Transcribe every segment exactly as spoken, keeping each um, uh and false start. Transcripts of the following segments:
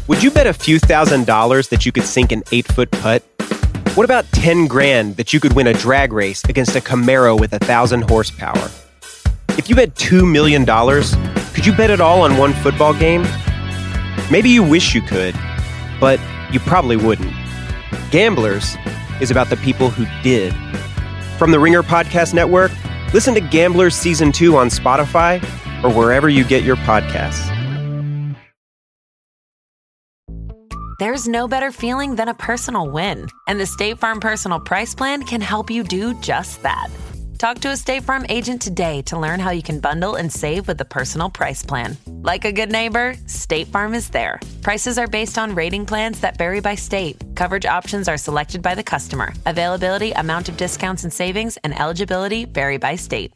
Would you bet a few thousand dollars that you could sink an eight-foot putt? What about ten grand that you could win a drag race against a Camaro with a thousand horsepower? If you bet two million dollars, could you bet it all on one football game? Maybe you wish you could, but you probably wouldn't. Gamblers is about the people who did. From the Ringer Podcast Network, listen to Gamblers Season two on Spotify or wherever you get your podcasts. There's no better feeling than a personal win, and the State Farm Personal Price Plan can help you do just that. Talk to a State Farm agent today to learn how you can bundle and save with the Personal Price Plan. Like a good neighbor, State Farm is there. Prices are based on rating plans that vary by state. Coverage options are selected by the customer. Availability, amount of discounts and savings, and eligibility vary by state.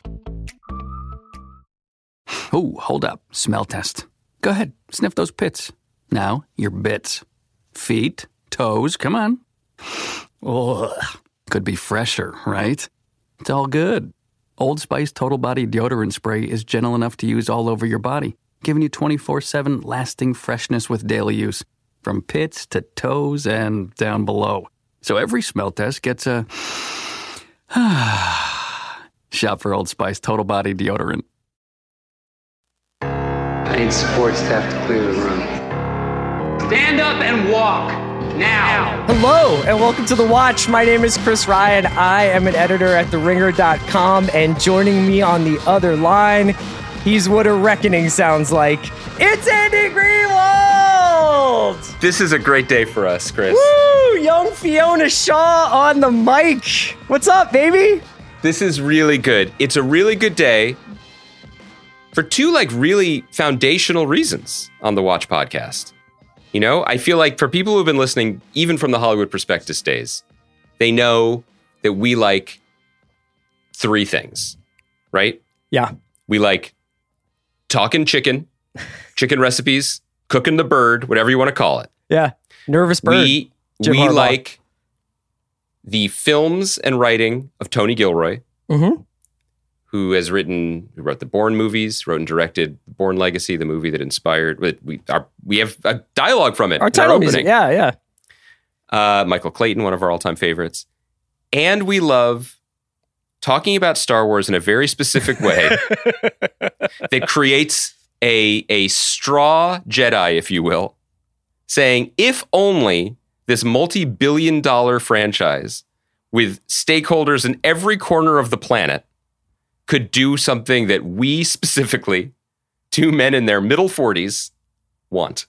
Oh, hold up. Smell test. Go ahead. Sniff those pits. Now, your bits. Feet, toes, come on. Ugh. Could be fresher, right? It's all good. Old Spice Total Body Deodorant Spray is gentle enough to use all over your body, giving you twenty-four seven lasting freshness with daily use, from pits to toes and down below. So every smell test gets a shop for Old Spice Total Body Deodorant. I need support staff to clear the room. Stand up and walk, now. Hello, and welcome to The Watch. My name is Chris Ryan. I am an editor at the ringer dot com, and joining me on the other line, he's what a reckoning sounds like. It's Andy Greenwald! This is a great day for us, Chris. Woo! Young Fiona Shaw on the mic. What's up, baby? This is really good. It's a really good day for two, like, really foundational reasons on the Watch podcast. You know, I feel like for people who've been listening, even from the Hollywood Prospectus days, they know that we like three things, right? Yeah. We like talking chicken, chicken recipes, cooking the bird, whatever you want to call it. Yeah. Nervous bird. We, Jim we Harbaugh. like the films and writing of Tony Gilroy, Mm-hmm. who has written, who wrote the Bourne movies, wrote and directed Bourne Legacy, the movie that inspired, we our, we have a dialogue from it. Our title music, yeah, yeah. Uh, Michael Clayton, one of our all-time favorites. And we love talking about Star Wars in a very specific way that creates a, a straw Jedi, if you will, saying, if only this multi-billion dollar franchise with stakeholders in every corner of the planet could do something that we specifically, two men in their middle forties, want.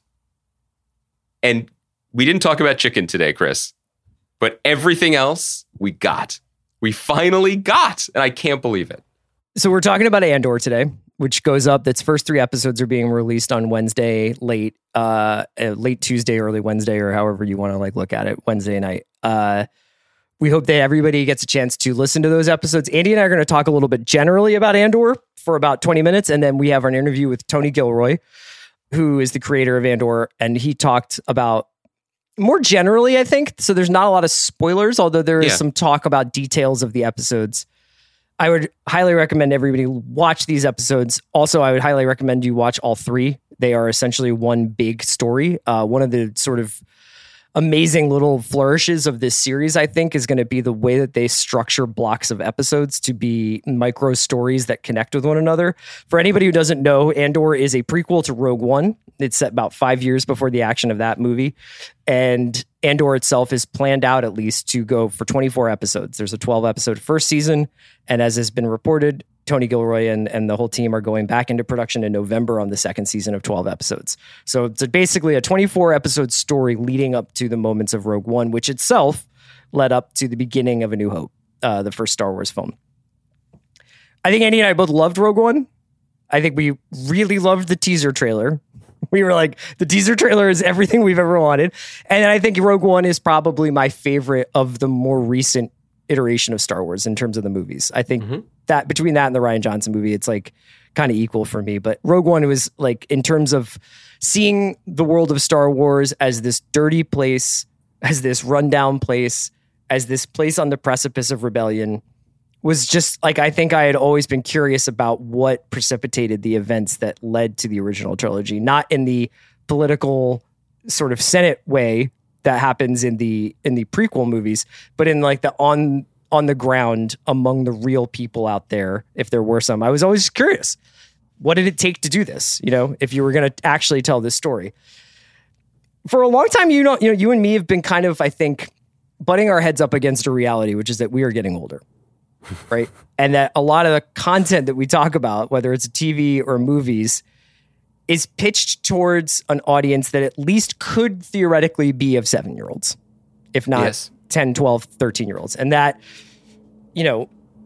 And we didn't talk about chicken today, Chris, but everything else we got. We finally got, and I can't believe it. So we're talking about Andor today, which goes up. Its first three episodes are being released on Wednesday, late, uh, late Tuesday, early Wednesday, or however you want to like look at it, Wednesday night. Uh, We hope that everybody gets a chance to listen to those episodes. Andy and I are going to talk a little bit generally about Andor for about twenty minutes. And then we have an interview with Tony Gilroy, who is the creator of Andor. And he talked about more generally, I think. So there's not a lot of spoilers, although there is Yeah. some talk about details of the episodes. I would highly recommend everybody watch these episodes. Also, I would highly recommend you watch all three. They are essentially one big story. Uh, one of the sort of amazing little flourishes of this series, I think, is going to be the way that they structure blocks of episodes to be micro stories that connect with one another. For anybody who doesn't know, Andor is a prequel to Rogue One. It's set about five years before the action of that movie. And Andor itself is planned out at least to go for twenty-four episodes. There's a twelve episode first season. And as has been reported, Tony Gilroy and, and the whole team are going back into production in November on the second season of twelve episodes. So it's a, basically a twenty-four episode story leading up to the moments of Rogue One, which itself led up to the beginning of A New Hope, uh, the first Star Wars film. I think Andy and I both loved Rogue One. I think we really loved the teaser trailer. We were like, the teaser trailer is everything we've ever wanted. And I think Rogue One is probably my favorite of the more recent iteration of Star Wars in terms of the movies. I think mm-hmm. that between that and the Rian Johnson movie, it's like kind of equal for me. But Rogue One was like, in terms of seeing the world of Star Wars as this dirty place, as this rundown place, as this place on the precipice of rebellion, was just like, I think I had always been curious about what precipitated the events that led to the original trilogy, not in the political sort of Senate way that happens in the in the prequel movies, but in like the on on the ground among the real people out there, if there were some. I was always curious, what did it take to do this? You know, if you were going to actually tell this story. For a long time, you know, you know, you and me have been kind of, I think, butting our heads up against a reality, which is that we are getting older, right? And that a lot of the content that we talk about, whether it's T V or movies, is pitched towards an audience that at least could theoretically be of seven-year-olds, if not yes. ten, twelve, thirteen-year-olds. And that, you know,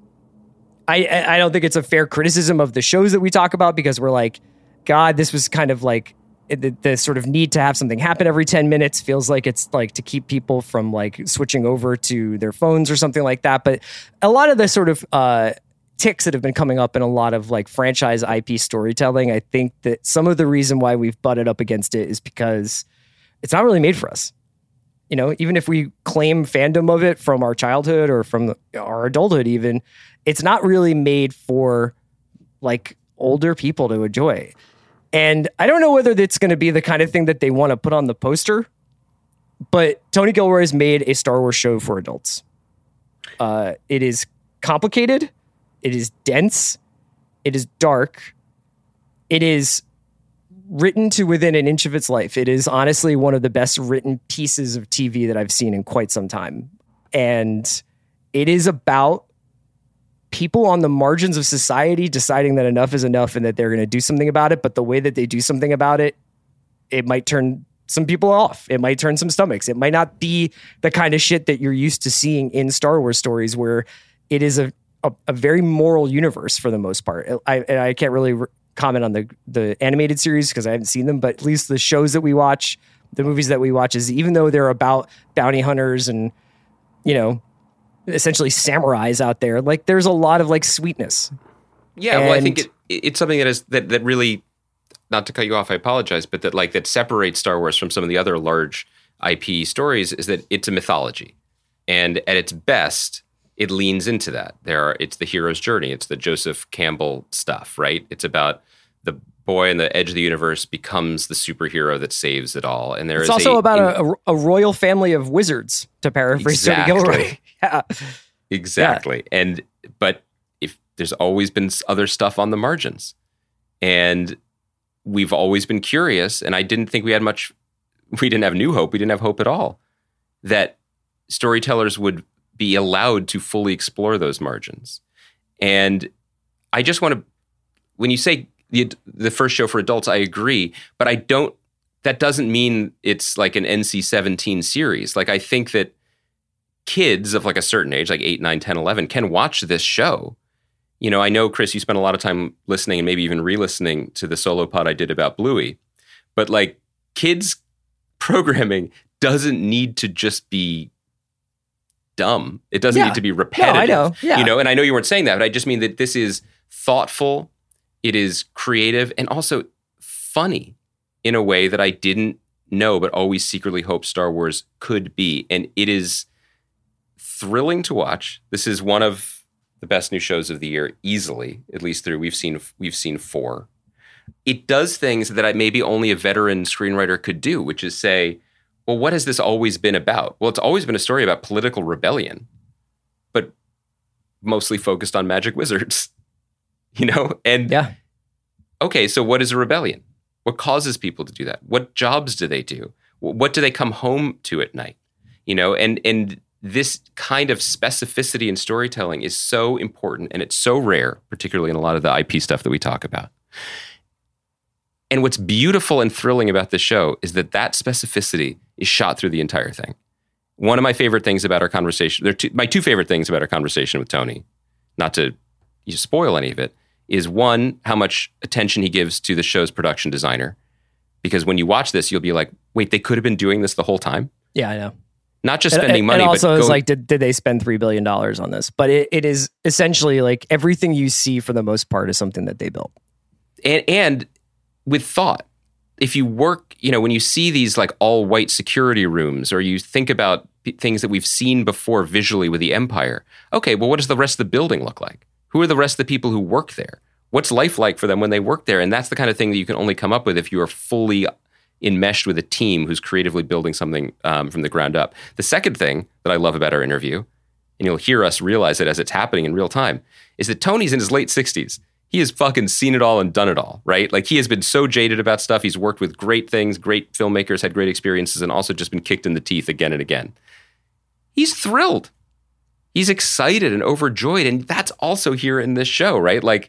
I I don't think it's a fair criticism of the shows that we talk about, because we're like, God, this was kind of like, the, the sort of need to have something happen every ten minutes feels like it's like to keep people from like switching over to their phones or something like that. But a lot of the sort of uh, ticks that have been coming up in a lot of like franchise I P storytelling, I think that some of the reason why we've butted up against it is because it's not really made for us. You know, even if we claim fandom of it from our childhood or from the, our adulthood, even, it's not really made for like older people to enjoy. And I don't know whether it's going to be the kind of thing that they want to put on the poster, but Tony Gilroy's made a Star Wars show for adults. Uh, it is complicated. It is dense. It is dark. It is written to within an inch of its life. It is honestly one of the best written pieces of T V that I've seen in quite some time. And it is about people on the margins of society deciding that enough is enough and that they're going to do something about it. But the way that they do something about it, it might turn some people off. It might turn some stomachs. It might not be the kind of shit that you're used to seeing in Star Wars stories, where it is a, a, a very moral universe for the most part. I, and I can't really re- comment on the, the animated series because I haven't seen them, but at least the shows that we watch, the movies that we watch, is even though they're about bounty hunters and, you know, essentially samurais out there, like there's a lot of like sweetness. Yeah, and well, I think it, it's something that is that that really, not to cut you off, I apologize, but that like that separates Star Wars from some of the other large I P stories is that it's a mythology, and at its best, it leans into that. There are it's the hero's journey. It's the Joseph Campbell stuff, right? It's about the boy on the edge of the universe becomes the superhero that saves it all. And there it's is also a, about in, a, a royal family of wizards, to paraphrase exactly. Tony Gilroy. Yeah. Exactly. Yeah. And but if there's always been other stuff on the margins, and we've always been curious, and I didn't think we had much, we didn't have New Hope, we didn't have hope at all, that storytellers would be allowed to fully explore those margins. And I just want to, when you say the the first show for adults, I agree, but I don't, that doesn't mean it's like an N C seventeen series. Like I think that kids of like a certain age, like eight, nine, ten, eleven, can watch this show. You know, I know, Chris, you spent a lot of time listening and maybe even re-listening to the solo pod I did about Bluey, but like kids programming doesn't need to just be dumb. It doesn't yeah. need to be repetitive. No, I know. Yeah. You know, and I know you weren't saying that, but I just mean that this is thoughtful, it is creative, and also funny in a way that I didn't know but always secretly hoped Star Wars could be. And it is thrilling to watch. This is one of the best new shows of the year, easily, at least through we've seen we've seen four. It does things that I, maybe only a veteran screenwriter could do, which is say, well, what has this always been about? Well, it's always been a story about political rebellion, but mostly focused on magic wizards, you know? And yeah. Okay, so what is a rebellion? What causes people to do that? What jobs do they do? What do they come home to at night? You know, and and this kind of specificity in storytelling is so important, and it's so rare, particularly in a lot of the I P stuff that we talk about. And what's beautiful and thrilling about this show is that that specificity is shot through the entire thing. One of my favorite things about our conversation, there are two, my two favorite things about our conversation with Tony, not to you spoil any of it, is one, how much attention he gives to the show's production designer. Because when you watch this, you'll be like, wait, they could have been doing this the whole time? Yeah, I know. Not just and, spending and, money, and also but it's go, like, did, did they spend three billion dollars on this? But it, it is essentially like everything you see for the most part is something that they built. And, and with thought. If you work, you know, when you see these like all white security rooms, or you think about p- things that we've seen before visually with the Empire, okay, well, what does the rest of the building look like? Who are the rest of the people who work there? What's life like for them when they work there? And that's the kind of thing that you can only come up with if you are fully enmeshed with a team who's creatively building something um, from the ground up. The second thing that I love about our interview, and you'll hear us realize it as it's happening in real time, is that Tony's in his late sixties. He has fucking seen it all and done it all, right? Like, he has been so jaded about stuff. He's worked with great things, great filmmakers, had great experiences, and also just been kicked in the teeth again and again. He's thrilled. He's excited and overjoyed. And that's also here in this show, right? Like,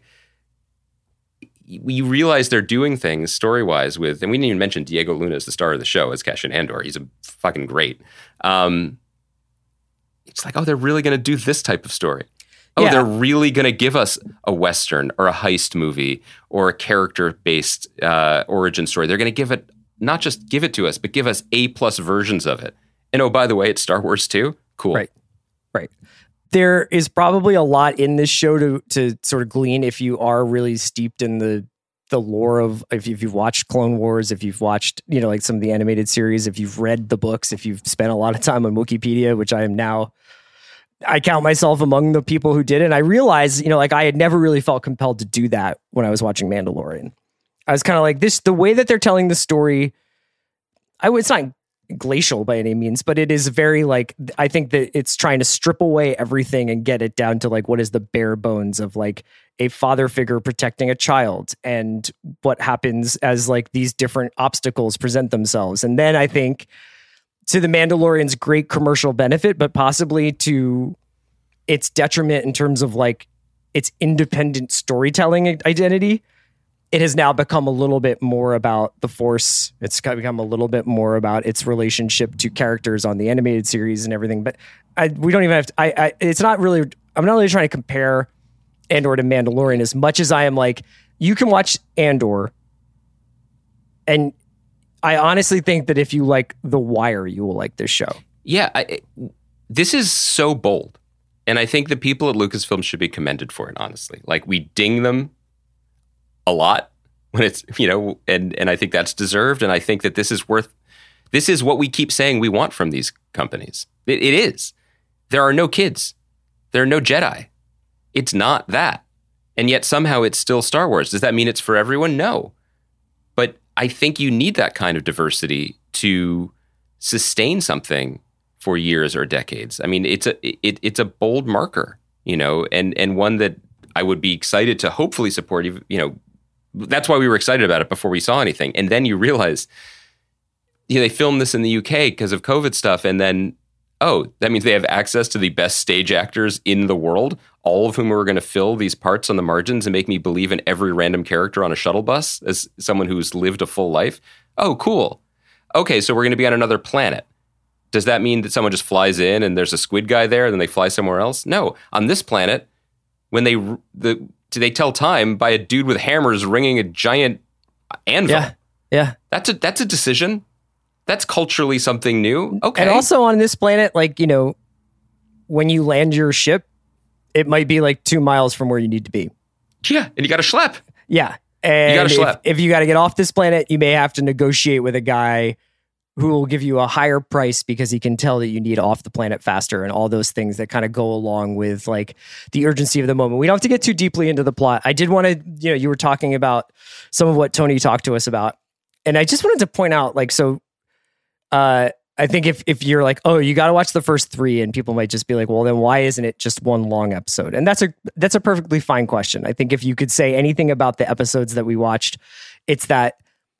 you realize they're doing things story-wise with, and we didn't even mention Diego Luna as the star of the show as Cassian Andor. He's a fucking great. Um, it's like, oh, they're really going to do this type of story. Oh, yeah. They're really going to give us a Western or a heist movie or a character-based uh, origin story. They're going to give it, not just give it to us, but give us A-plus versions of it. And oh, by the way, it's Star Wars too. Cool. Right, right. There is probably a lot in this show to to sort of glean if you are really steeped in the the lore of, if you've watched Clone Wars, if you've watched, you know, like some of the animated series, if you've read the books, if you've spent a lot of time on Wikipedia, which I am now... I count myself among the people who did it. And I realized, you know, like I had never really felt compelled to do that when I was watching Mandalorian. I was kind of like, this, the way that they're telling the story, I would, it's not glacial by any means, but it is very like, I think that it's trying to strip away everything and get it down to like, what is the bare bones of like a father figure protecting a child and what happens as like these different obstacles present themselves. And then I think, to the Mandalorian's great commercial benefit, but possibly to its detriment in terms of like its independent storytelling identity, it has now become a little bit more about the Force. It's become a little bit more about its relationship to characters on the animated series and everything. But I, we don't even have to, I, I, it's not really, I'm not really trying to compare Andor to Mandalorian as much as I am like, you can watch Andor and I honestly think that if you like The Wire, you will like this show. Yeah, I, this is so bold. And I think the people at Lucasfilm should be commended for it, honestly. Like, we ding them a lot when it's, you know, and, and I think that's deserved. And I think that this is worth, this is what we keep saying we want from these companies. It, it is. There are no kids. There are no Jedi. It's not that. And yet somehow it's still Star Wars. Does that mean it's for everyone? No. But I think you need that kind of diversity to sustain something for years or decades. I mean, it's a it, it's a bold marker, you know, and and one that I would be excited to hopefully support. You know, that's why we were excited about it before we saw anything. And then you realize, you know, they filmed this in the U K because of COVID stuff, and then oh, that means they have access to the best stage actors in the world, all of whom are going to fill these parts on the margins and make me believe in every random character on a shuttle bus as someone who's lived a full life. Oh, cool. Okay, so we're going to be on another planet. Does that mean that someone just flies in and there's a squid guy there and then they fly somewhere else? No. On this planet, when they the they tell time by a dude with hammers ringing a giant anvil. Yeah, yeah. That's a that's a decision. That's culturally something new. Okay. And also on this planet, like, you know, when you land your ship, it might be like two miles from where you need to be. Yeah. And you got to schlep. Yeah. And you got to schlep. If, if you got to get off this planet, you may have to negotiate with a guy who will give you a higher price because he can tell that you need off the planet faster and all those things that kind of go along with like the urgency of the moment. We don't have to get too deeply into the plot. I did want to, you know, you were talking about some of what Tony talked to us about. And I just wanted to point out, like, so Uh, I think if if you're like, oh, you got to watch the first three, and people might just be like, well, then why isn't it just one long episode? And that's a that's a perfectly fine question. I think if you could say anything about the episodes that we watched, it's that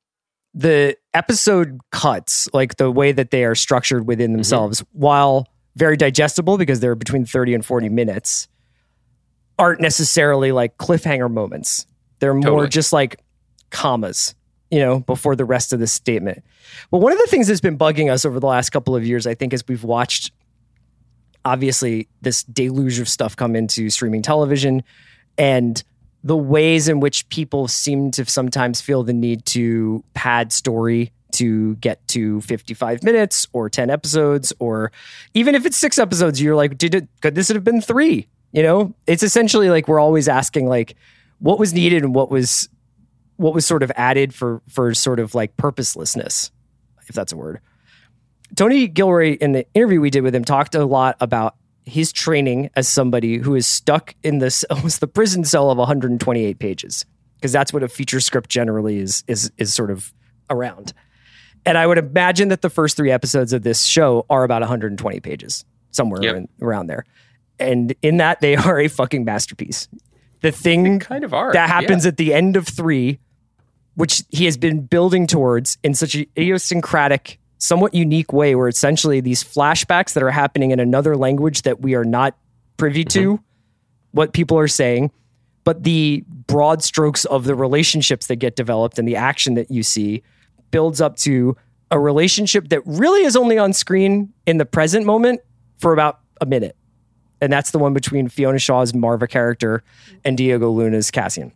the episode cuts, like the way that they are structured within themselves, mm-hmm. while very digestible because they're between thirty and forty minutes, aren't necessarily like cliffhanger moments. They're more totally. Just like commas, you know, before the rest of the statement. But one of the things that's been bugging us over the last couple of years, I think, is we've watched, obviously, this deluge of stuff come into streaming television, and the ways in which people seem to sometimes feel the need to pad story to get to fifty-five minutes or ten episodes, or even if it's six episodes, you're like, did it, could this have been three? You know, it's essentially like we're always asking, like, what was needed and what was what was sort of added for for sort of like purposelessness, if that's a word. Tony Gilroy, in the interview we did with him, talked a lot about his training as somebody who is stuck in this almost the prison cell of one hundred twenty-eight pages, because that's what a feature script generally is is is sort of around. And I would imagine that the first three episodes of this show are about one hundred twenty pages, somewhere Yep. in, around there. And in that, they are a fucking masterpiece. The thing kind of are. that happens Yeah. at the end of three, which he has been building towards in such an idiosyncratic, somewhat unique way, where essentially these flashbacks that are happening in another language that we are not privy to, what people are saying, but the broad strokes of the relationships that get developed and the action that you see builds up to a relationship that really is only on screen in the present moment for about a minute. And that's the one between Fiona Shaw's Marva character and Diego Luna's Cassian.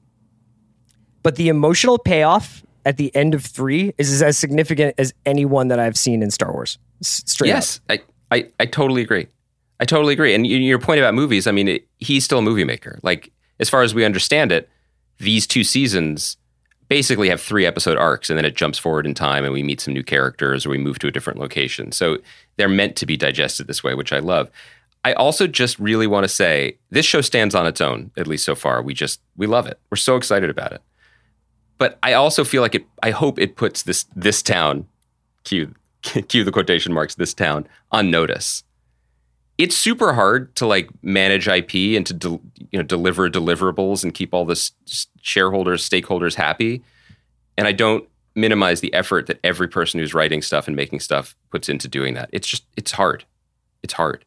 But the emotional payoff at the end of three is as significant as any one that I've seen in Star Wars. S- Straight Yes, up. I, I, I totally agree. I totally agree. And y- your point about movies, I mean, it, he's still a movie maker. Like, as far as we understand it, these two seasons basically have three episode arcs, and then it jumps forward in time and we meet some new characters or we move to a different location. So they're meant to be digested this way, which I love. I also just really want to say this show stands on its own, at least so far. We just, we love it. We're so excited about it. But I also feel like it, I hope it puts this, this town, cue, cue the quotation marks, this town, on notice. It's super hard to like manage I P and to del- you know deliver deliverables and keep all the s- shareholders, stakeholders happy. And I don't minimize the effort that every person who's writing stuff and making stuff puts into doing that. It's just, it's hard. It's hard.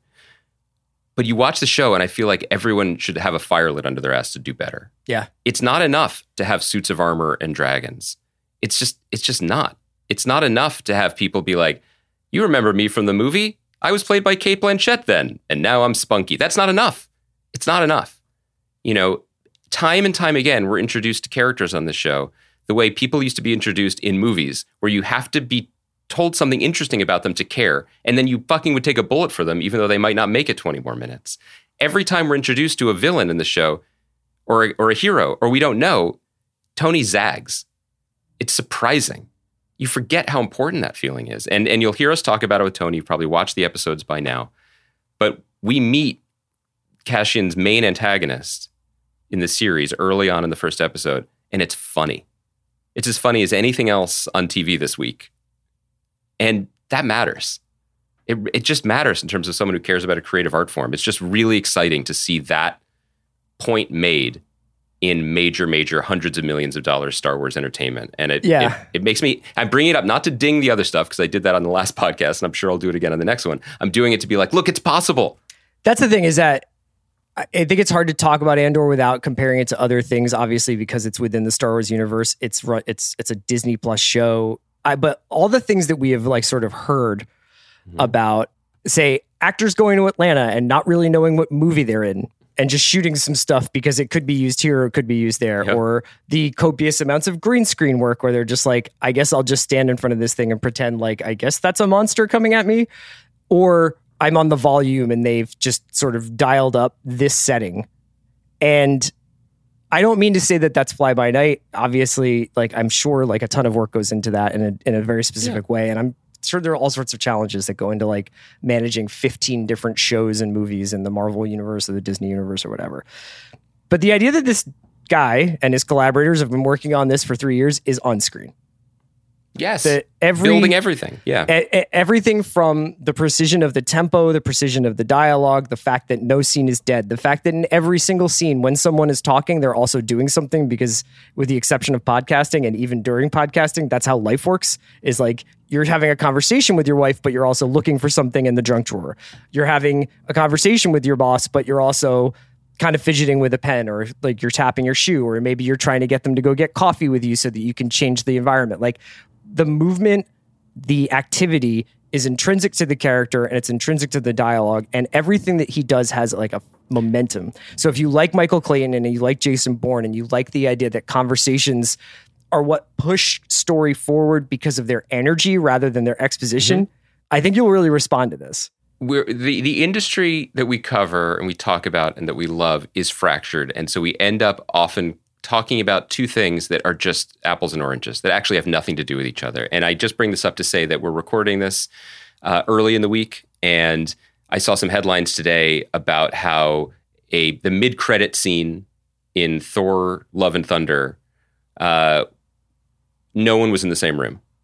But you watch the show and I feel like everyone should have a fire lit under their ass to do better. Yeah. It's not enough to have suits of armor and dragons. It's just, it's just not. It's not enough to have people be like, you remember me from the movie? I was played by Cate Blanchett then, and now I'm spunky. That's not enough. It's not enough. You know, time and time again, we're introduced to characters on this show the way people used to be introduced in movies, where you have to be told something interesting about them to care, and then you fucking would take a bullet for them, even though they might not make it twenty more minutes. Every time we're introduced to a villain in the show, or a, or a hero, or we don't know, Tony zags. It's surprising. You forget how important that feeling is. And and you'll hear us talk about it with Tony. You've probably watched the episodes by now. But we meet Cassian's main antagonist in the series early on in the first episode, and it's funny. It's as funny as anything else on T V this week. And that matters. It, it just matters in terms of someone who cares about a creative art form. It's just really exciting to see that point made in major, major hundreds of millions of dollars Star Wars entertainment. And it, Yeah. it, it makes me, I'm bringing it up not to ding the other stuff, because I did that on the last podcast, and I'm sure I'll do it again on the next one. I'm doing it to be like, look, it's possible. That's the thing, is that I I think it's hard to talk about Andor without comparing it to other things, obviously, because it's within the Star Wars universe. It's run, it's it's a Disney Plus show. I, but all the things that we have like sort of heard mm-hmm. about, say, actors going to Atlanta and not really knowing what movie they're in, and just shooting some stuff because it could be used here or it could be used there. Yep. Or the copious amounts of green screen work where they're just like, I guess I'll just stand in front of this thing and pretend like, I guess that's a monster coming at me. Or I'm on the volume and they've just sort of dialed up this setting. And I don't mean to say that that's fly by night. Obviously, like I'm sure like a ton of work goes into that in a, in a very specific yeah. way. And I'm sure there are all sorts of challenges that go into like managing fifteen different shows and movies in the Marvel universe or the Disney universe or whatever. But the idea that this guy and his collaborators have been working on this for three years is on screen. Yes. That every, building everything. Yeah. A, a, everything from the precision of the tempo, the precision of the dialogue, the fact that no scene is dead, the fact that in every single scene, when someone is talking, they're also doing something, because with the exception of podcasting and even during podcasting, that's how life works, is like you're having a conversation with your wife, but you're also looking for something in the junk drawer. You're having a conversation with your boss, but you're also kind of fidgeting with a pen, or like you're tapping your shoe, or maybe you're trying to get them to go get coffee with you so that you can change the environment. Like the movement, the activity is intrinsic to the character and it's intrinsic to the dialogue, and everything that he does has like a momentum. So if you like Michael Clayton and you like Jason Bourne and you like the idea that conversations are what push story forward because of their energy rather than their exposition, mm-hmm. I think you'll really respond to this. We're, the, the industry that we cover and we talk about and that we love is fractured. And so we end up often talking about two things that are just apples and oranges, that actually have nothing to do with each other. And I just bring this up to say that we're recording this uh, early in the week, and I saw some headlines today about how a the mid-credit scene in Thor: Love and Thunder, uh, no one was in the same room.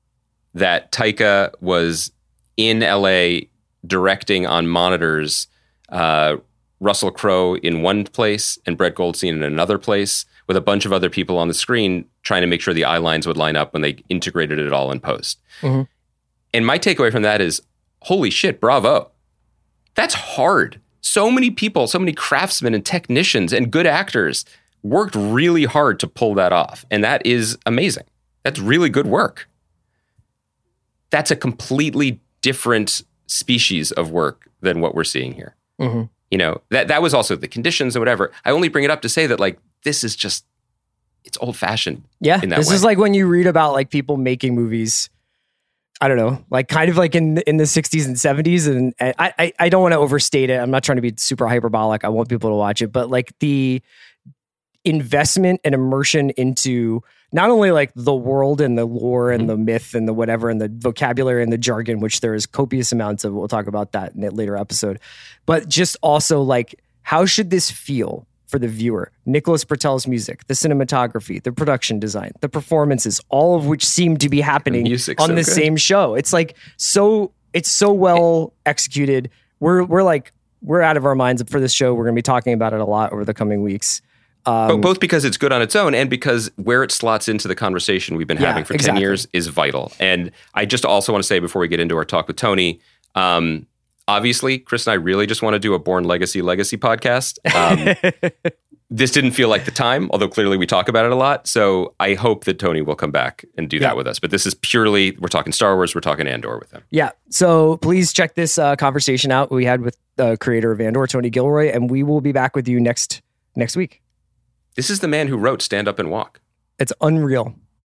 that Taika was in L A directing on monitors uh, Russell Crowe in one place and Brett Goldstein in another place with a bunch of other people on the screen trying to make sure the eye lines would line up when they integrated it all in post. Mm-hmm. And my takeaway from that is, holy shit, bravo. That's hard. So many people, so many craftsmen and technicians and good actors worked really hard to pull that off. And that is amazing. That's really good work. That's a completely different species of work than what we're seeing here. Mm-hmm. You know, that that was also the conditions and whatever. I only bring it up to say that, like, this is just, it's old fashioned. Yeah. In that this way. is like when you read about like people making movies, I don't know, like kind of like in in the sixties and seventies. And, and I, I, I don't want to overstate it. I'm not trying to be super hyperbolic. I want people to watch it, but like the investment and immersion into not only like the world and the lore and mm-hmm. the myth and the whatever and the vocabulary and the jargon, which there is copious amounts of. We'll talk about that in a later episode, but just also like, how should this feel for the viewer? Nicholas Britell's music, the cinematography, the production design, the performances, all of which seem to be happening on so the good. same show. It's like, so it's so well executed. We're, we're like, we're out of our minds for this show. We're going to be talking about it a lot over the coming weeks. Um, but both because it's good on its own and because where it slots into the conversation we've been yeah, having for exactly. ten years is vital. And I just also want to say before we get into our talk with Tony, um, obviously, Chris and I really just want to do a Bourne Legacy Legacy podcast. Um, this didn't feel like the time, although clearly we talk about it a lot. So I hope that Tony will come back and do yeah. that with us. But this is purely, we're talking Star Wars, we're talking Andor with him. Yeah. So please check this uh, conversation out we had with the creator of Andor, Tony Gilroy, and we will be back with you next next week. This is the man who wrote Stand Up and Walk. It's unreal.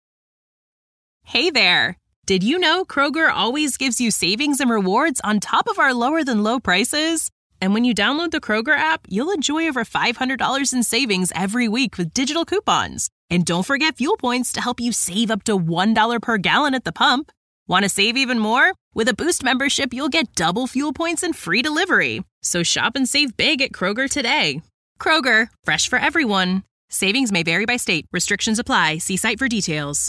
Hey there. Did you know Kroger always gives you savings and rewards on top of our lower than low prices? And when you download the Kroger app, you'll enjoy over five hundred dollars in savings every week with digital coupons. And don't forget fuel points to help you save up to one dollar per gallon at the pump. Want to save even more? With a Boost membership, you'll get double fuel points and free delivery. So shop and save big at Kroger today. Kroger, fresh for everyone. Savings may vary by state. Restrictions apply. See site for details.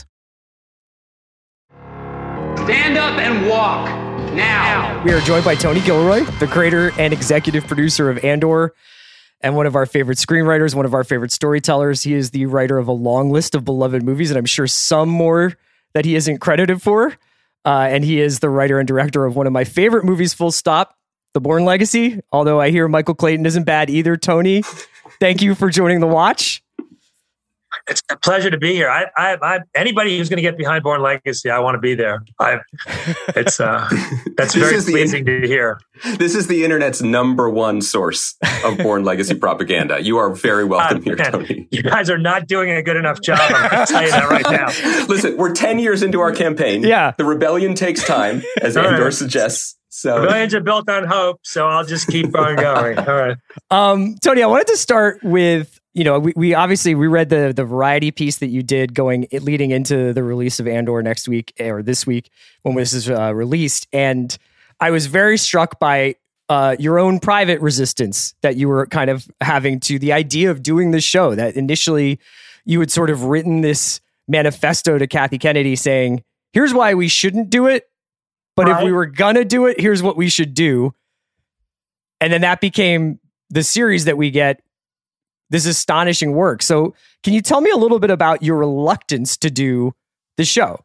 Stand up and walk now. We are joined by Tony Gilroy, the creator and executive producer of Andor, and one of our favorite screenwriters, one of our favorite storytellers. He is the writer of a long list of beloved movies, and I'm sure some more that he isn't credited for. Uh, and he is the writer and director of one of my favorite movies, full stop, The Bourne Legacy. Although I hear Michael Clayton isn't bad either. Tony, thank you for joining the watch. It's a pleasure to be here. I, I, I anybody who's going to get behind Bourne Legacy, I want to be there. I, it's uh, that's very pleasing in- to hear. This is the internet's number one source of Bourne Legacy propaganda. You are very welcome uh, here, man, Tony. You guys are not doing a good enough job. I'm going to tell you that right now. Listen, we're ten years into our campaign. Yeah, the rebellion takes time, as Andor right. suggests. So rebellions are built on hope, so I'll just keep on going. All right, um, Tony. I wanted to start with. You know, we, we obviously, we read the the Variety piece that you did going, leading into the release of Andor next week or this week when this is uh, released. And I was very struck by uh, your own private resistance that you were kind of having to the idea of doing this show, that initially you had sort of written this manifesto to Kathy Kennedy saying, here's why we shouldn't do it. But right. if we were going to do it, here's what we should do. And then that became the series that we get. This astonishing work. So can you tell me a little bit about your reluctance to do the show?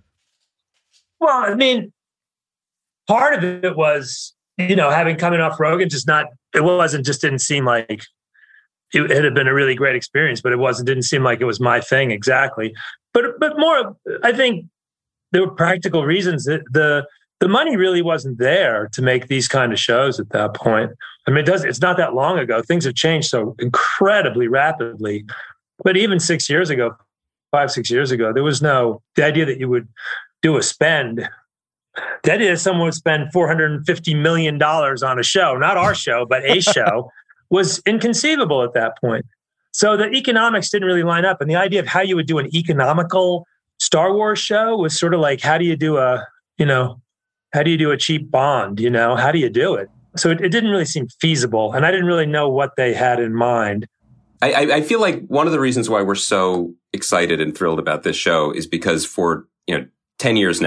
Well, I mean, part of it was, you know, having coming off Rogan, just not, it wasn't, just didn't seem like it, it had been a really great experience, but it wasn't, didn't seem like it was my thing exactly. But, but more, I think there were practical reasons that the, the money really wasn't there to make these kind of shows at that point. I mean, it does, it's not that long ago. Things have changed so incredibly rapidly. But even six years ago, five, six years ago, there was no, the idea that you would do a spend, the idea that someone would spend four hundred fifty million dollars on a show, not our show, but a show, was inconceivable at that point. So the economics didn't really line up. And the idea of how you would do an economical Star Wars show was sort of like, how do you do a, you know, how do you do a cheap Bond? You know, how do you do it? So it, it didn't really seem feasible. And I didn't really know what they had in mind. I, I feel like one of the reasons why we're so excited and thrilled about this show is because for, you know, ten years now,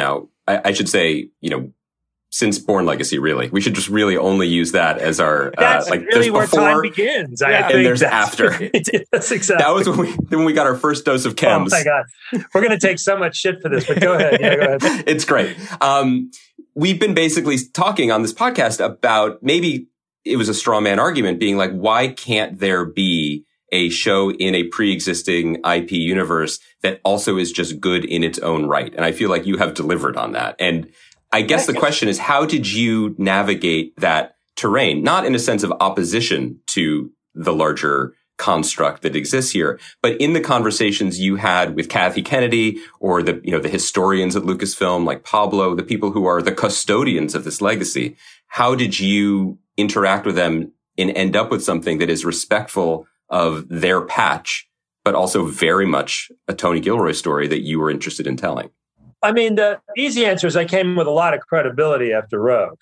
I, I should say, you know, since Bourne Legacy, really, we should just really only use that as our that's uh, like really where before, time begins. I yeah, think and there's that's, after. That's exactly. That was when we when we got our first dose of chems. Oh my god, we're going to take so much shit for this. But go ahead. Yeah, go ahead. It's great. Um, we've been basically talking on this podcast about maybe it was a straw man argument, being like, why can't there be a show in a pre-existing I P universe that also is just good in its own right? And I feel like you have delivered on that. And I guess the question is, how did you navigate that terrain? Not in a sense of opposition to the larger construct that exists here, but in the conversations you had with Kathy Kennedy or the, you know, the historians at Lucasfilm like Pablo, the people who are the custodians of this legacy. How did you interact with them and end up with something that is respectful of their patch, but also very much a Tony Gilroy story that you were interested in telling? I mean, the easy answer is I came with a lot of credibility after Rogue.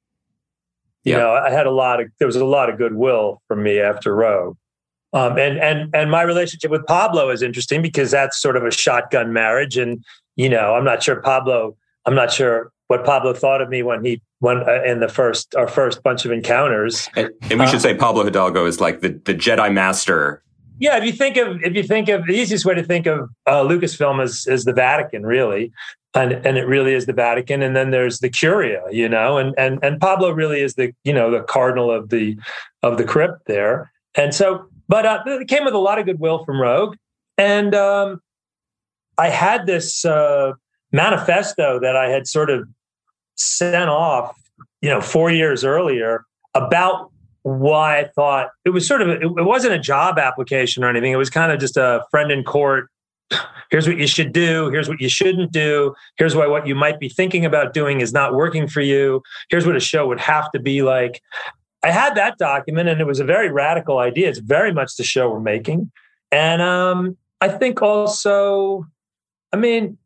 You yeah. know, I had a lot of, there was a lot of goodwill from me after Rogue. Um, and, and, and my relationship with Pablo is interesting because that's sort of a shotgun marriage. And, you know, I'm not sure Pablo, I'm not sure what Pablo thought of me when he went uh, in the first, our first bunch of encounters. And, and we uh, should say Pablo Hidalgo is like the, the Jedi master. Yeah, if you think of if you think of the easiest way to think of uh, Lucasfilm is is the Vatican, really, and and it really is the Vatican, and then there's the Curia, you know, and and and Pablo really is the you know the cardinal of the of the crypt there, and so but uh, it came with a lot of goodwill from Rogue, and um, I had this uh, manifesto that I had sort of sent off, you know, four years earlier about why I thought it was sort of, it, it wasn't a job application or anything. It was kind of just a friend in court. Here's what you should do. Here's what you shouldn't do. Here's why what you might be thinking about doing is not working for you. Here's what a show would have to be like. I had that document and it was a very radical idea. It's very much the show we're making. And um, I think also, I mean,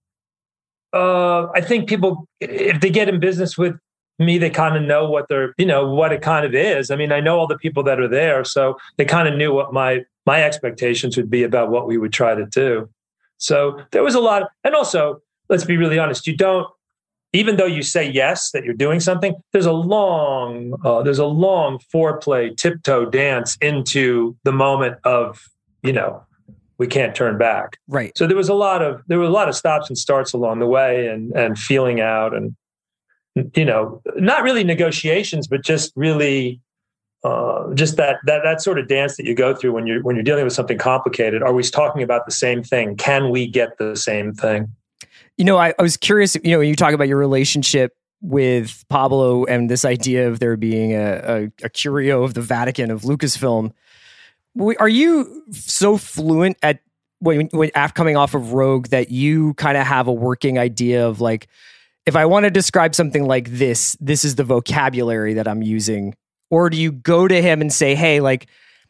uh, I think people, if they get in business with me, they kind of know what they're, you know, what it kind of is. I mean, I know all the people that are there, so they kind of knew what my my expectations would be about what we would try to do. So there was a lot of, and also, let's be really honest, you don't, even though you say yes, that you're doing something, there's a long, uh, there's a long foreplay, tiptoe dance into the moment of, you know, we can't turn back. Right. So there was a lot of, there were a lot of stops and starts along the way and and feeling out and, you know, not really negotiations, but just really uh, just that that that sort of dance that you go through when you're when you're dealing with something complicated. Are we talking about the same thing? Can we get the same thing? You know, I, I was curious, you know, when you talk about your relationship with Pablo and this idea of there being a, a, a curio of the Vatican of Lucasfilm, are you so fluent at when, when after coming off of Rogue that you kind of have a working idea of like, if I want to describe something like this, this is the vocabulary that I'm using? Or do you go to him and say, hey, like,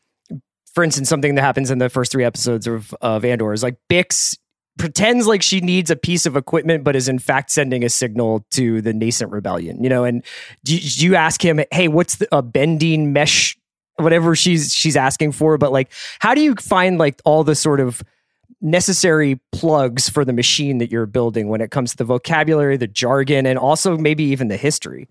for instance, something that happens in the first three episodes of, of Andor is like Bix pretends like she needs a piece of equipment, but is in fact sending a signal to the nascent rebellion, you know? And do you, do you ask him, hey, what's the, a bending mesh, whatever she's, she's asking for? But like, how do you find like all the sort of necessary plugs for the machine that you're building when it comes to the vocabulary, the jargon, and also maybe even the history?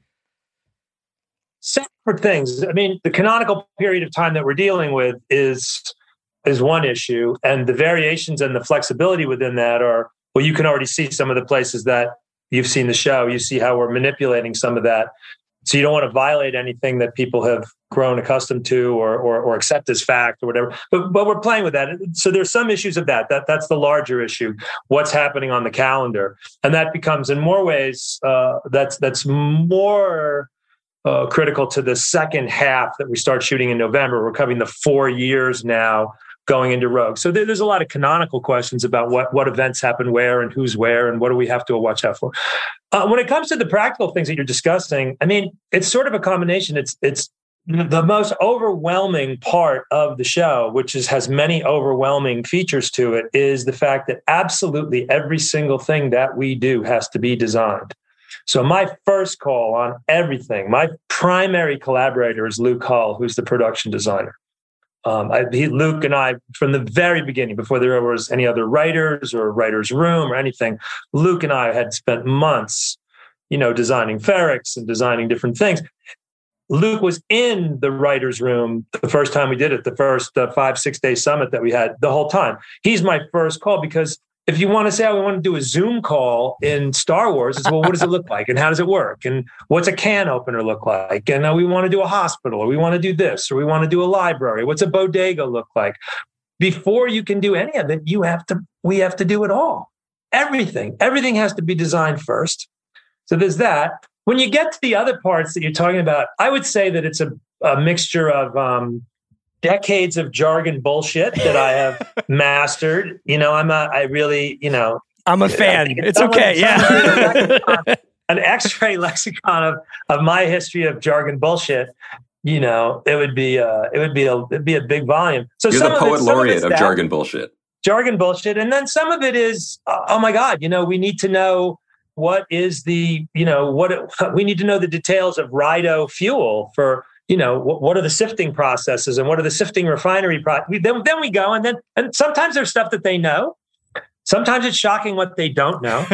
Separate things. I mean, the canonical period of time that we're dealing with is is one issue, and the variations and the flexibility within that are, well, you can already see some of the places that you've seen the show. You see how we're manipulating some of that. So you don't want to violate anything that people have grown accustomed to or, or, or accept as fact or whatever. But, but we're playing with that. So there's some issues of that. That that's the larger issue. What's happening on the calendar, and that becomes in more ways uh, that's that's more uh, critical to the second half that we start shooting in November. We're covering the four years now going into Rogue. So there, there's a lot of canonical questions about what what events happen where and who's where and what do we have to watch out for. Uh, when it comes to the practical things that you're discussing, I mean, it's sort of a combination. It's it's the most overwhelming part of the show, which is has many overwhelming features to it, is the fact that absolutely every single thing that we do has to be designed. So my first call on everything, my primary collaborator is Luke Hull, who's the production designer. Um, I, he, Luke and I, from the very beginning, before there was any other writers or writer's room or anything, Luke and I had spent months you know, designing Ferrex and designing different things. Luke was in the writer's room the first time we did it, the first uh, five, six day summit that we had the whole time. He's my first call because if you want to say, oh, we want to do a Zoom call in Star Wars, it's, well, what does it look like? And how does it work? And what's a can opener look like? And uh, we want to do a hospital, or we want to do this, or we want to do a library. What's a bodega look like? Before you can do any of it, you have to, we have to do it all. Everything, everything has to be designed first. So there's that. When you get to the other parts that you're talking about, I would say that it's a, a mixture of, um, decades of jargon bullshit that I have mastered. You know, I'm a, I really, you know, I'm a fan. It's okay. Yeah. An X-ray lexicon of, of my history of jargon bullshit. You know, it would be, uh, it would be a, it'd be a big volume. So you're some the of poet it, some laureate of, of that, jargon bullshit. Jargon bullshit. And then some of it is, oh my God, you know, we need to know what is the, you know, what, it, we need to know the details of Rido fuel for, you know, what, what are the sifting processes and what are the sifting refinery pro- we, then, then we go and then, and sometimes there's stuff that they know. Sometimes it's shocking what they don't know.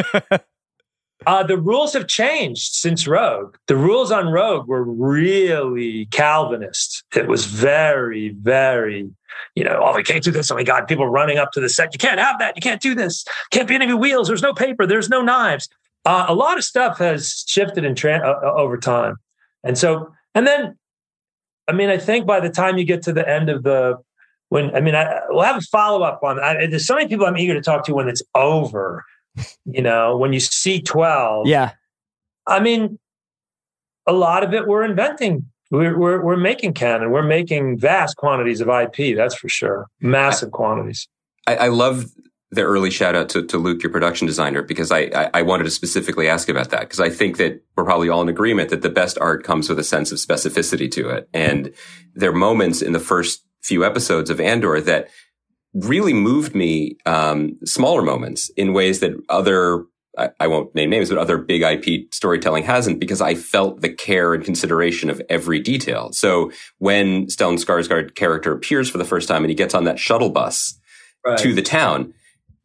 uh, the rules have changed since Rogue. The rules on Rogue were really Calvinist. It was very, very, you know, oh, we can't do this. Oh my God, people running up to the set. You can't have that. You can't do this. Can't be any wheels. There's no paper. There's no knives. Uh, a lot of stuff has shifted in tra- uh, over time. And so, and then, I mean, I think by the time you get to the end of the, when, I mean, I, we'll have a follow-up on that. There's so many people I'm eager to talk to when it's over, you know, when you see twelve. Yeah. I mean, a lot of it we're inventing. We're, we're, we're making canon. We're making vast quantities of I P, that's for sure. Massive quantities. I, I love the early shout out to, to Luke, your production designer, because I, I, I wanted to specifically ask about that, because I think that we're probably all in agreement that the best art comes with a sense of specificity to it. And there are moments in the first few episodes of Andor that really moved me, um, smaller moments in ways that other, I, I won't name names, but other big I P storytelling hasn't, because I felt the care and consideration of every detail. So when Stellan Skarsgård character appears for the first time and he gets on that shuttle bus right. to the town,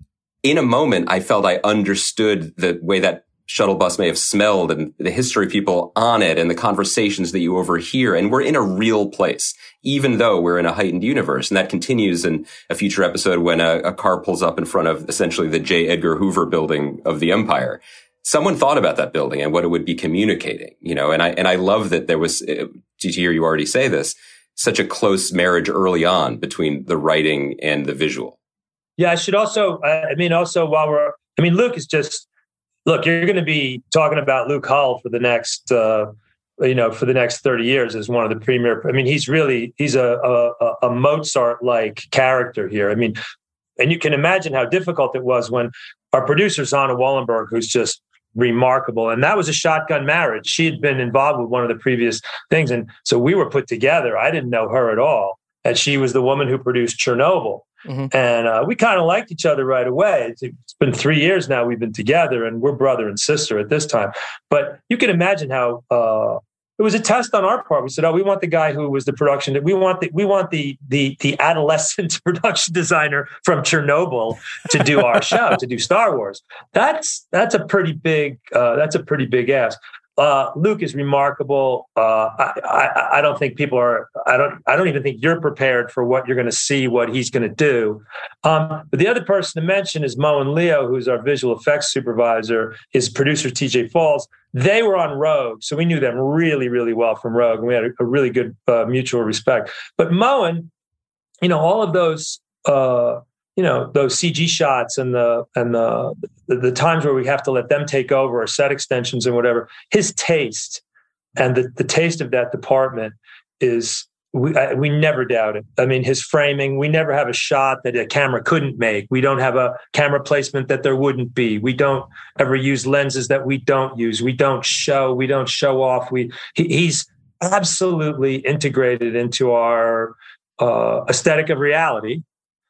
in a moment, I felt I understood the way that shuttle bus may have smelled and the history of people on it and the conversations that you overhear. And we're in a real place, even though we're in a heightened universe. And that continues in a future episode when a, a car pulls up in front of essentially the J. Edgar Hoover building of the Empire. Someone thought about that building and what it would be communicating, you know, and I, and I love that there was, to hear you already say this, such a close marriage early on between the writing and the visual. Yeah, I should also, I mean, also while we're, I mean, Luke is just, look, you're going to be talking about Luke Hull for the next, uh, you know, for the next thirty years as one of the premier. I mean, he's really, he's a, a, a Mozart-like character here. I mean, and you can imagine how difficult it was when our producer, Zana Wallenberg, who's just remarkable. And that was a shotgun marriage. She had been involved with one of the previous things. And so we were put together. I didn't know her at all. And she was the woman who produced Chernobyl. Mm-hmm. And uh, we kind of liked each other right away. It's, it's been three years now we've been together, and we're brother and sister at this time. But you can imagine how uh, it was a test on our part. We said, "Oh, we want the guy who was the production. We want the we want the the the adolescent production designer from Chernobyl to do our show, to do Star Wars." That's that's a pretty big uh, that's a pretty big ask. Uh, Luke is remarkable. Uh, I, I, I don't think people are. I don't. I don't even think you're prepared for what you're going to see. What he's going to do. Um, but the other person to mention is Moen Leo, who's our visual effects supervisor. His producer T J Falls. They were on Rogue, so we knew them really, really well from Rogue, and we had a, a really good uh, mutual respect. But Moen, you know, all of those. Uh, You know, those C G shots and the and the, the the times where we have to let them take over, or set extensions and whatever. His taste and the, the taste of that department is we I, we never doubt it. I mean, his framing. We never have a shot that a camera couldn't make. We don't have a camera placement that there wouldn't be. We don't ever use lenses that we don't use. We don't show. We don't show off. We he, he's absolutely integrated into our uh, aesthetic of reality.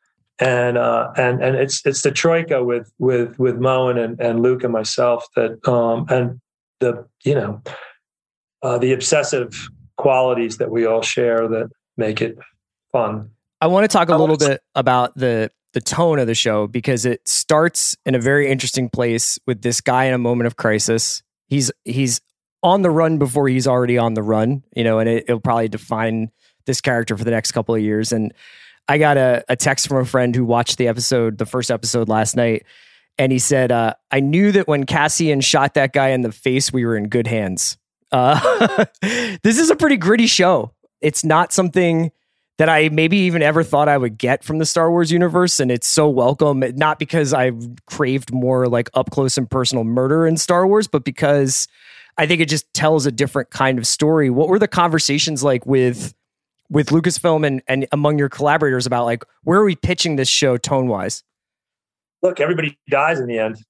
And uh, and and it's it's the troika with with with Moen and, and Luke and myself that um, and the you know uh, the obsessive qualities that we all share that make it fun. I want to talk a little bit about the the tone of the show, because it starts in a very interesting place with this guy in a moment of crisis. he's he's on the run before he's already on the run, you know, and it, it'll probably define this character for the next couple of years. And I got a, a text from a friend who watched the episode, the first episode last night, and he said, uh, I knew that when Cassian shot that guy in the face, we were in good hands. Uh, this is a pretty gritty show. It's not something that I maybe even ever thought I would get from the Star Wars universe. And it's so welcome, not because I've craved more like up close and personal murder in Star Wars, but because I think it just tells a different kind of story. What were the conversations like with, with Lucasfilm and, and among your collaborators about like, where are we pitching this show tone wise? Look, everybody dies in the end.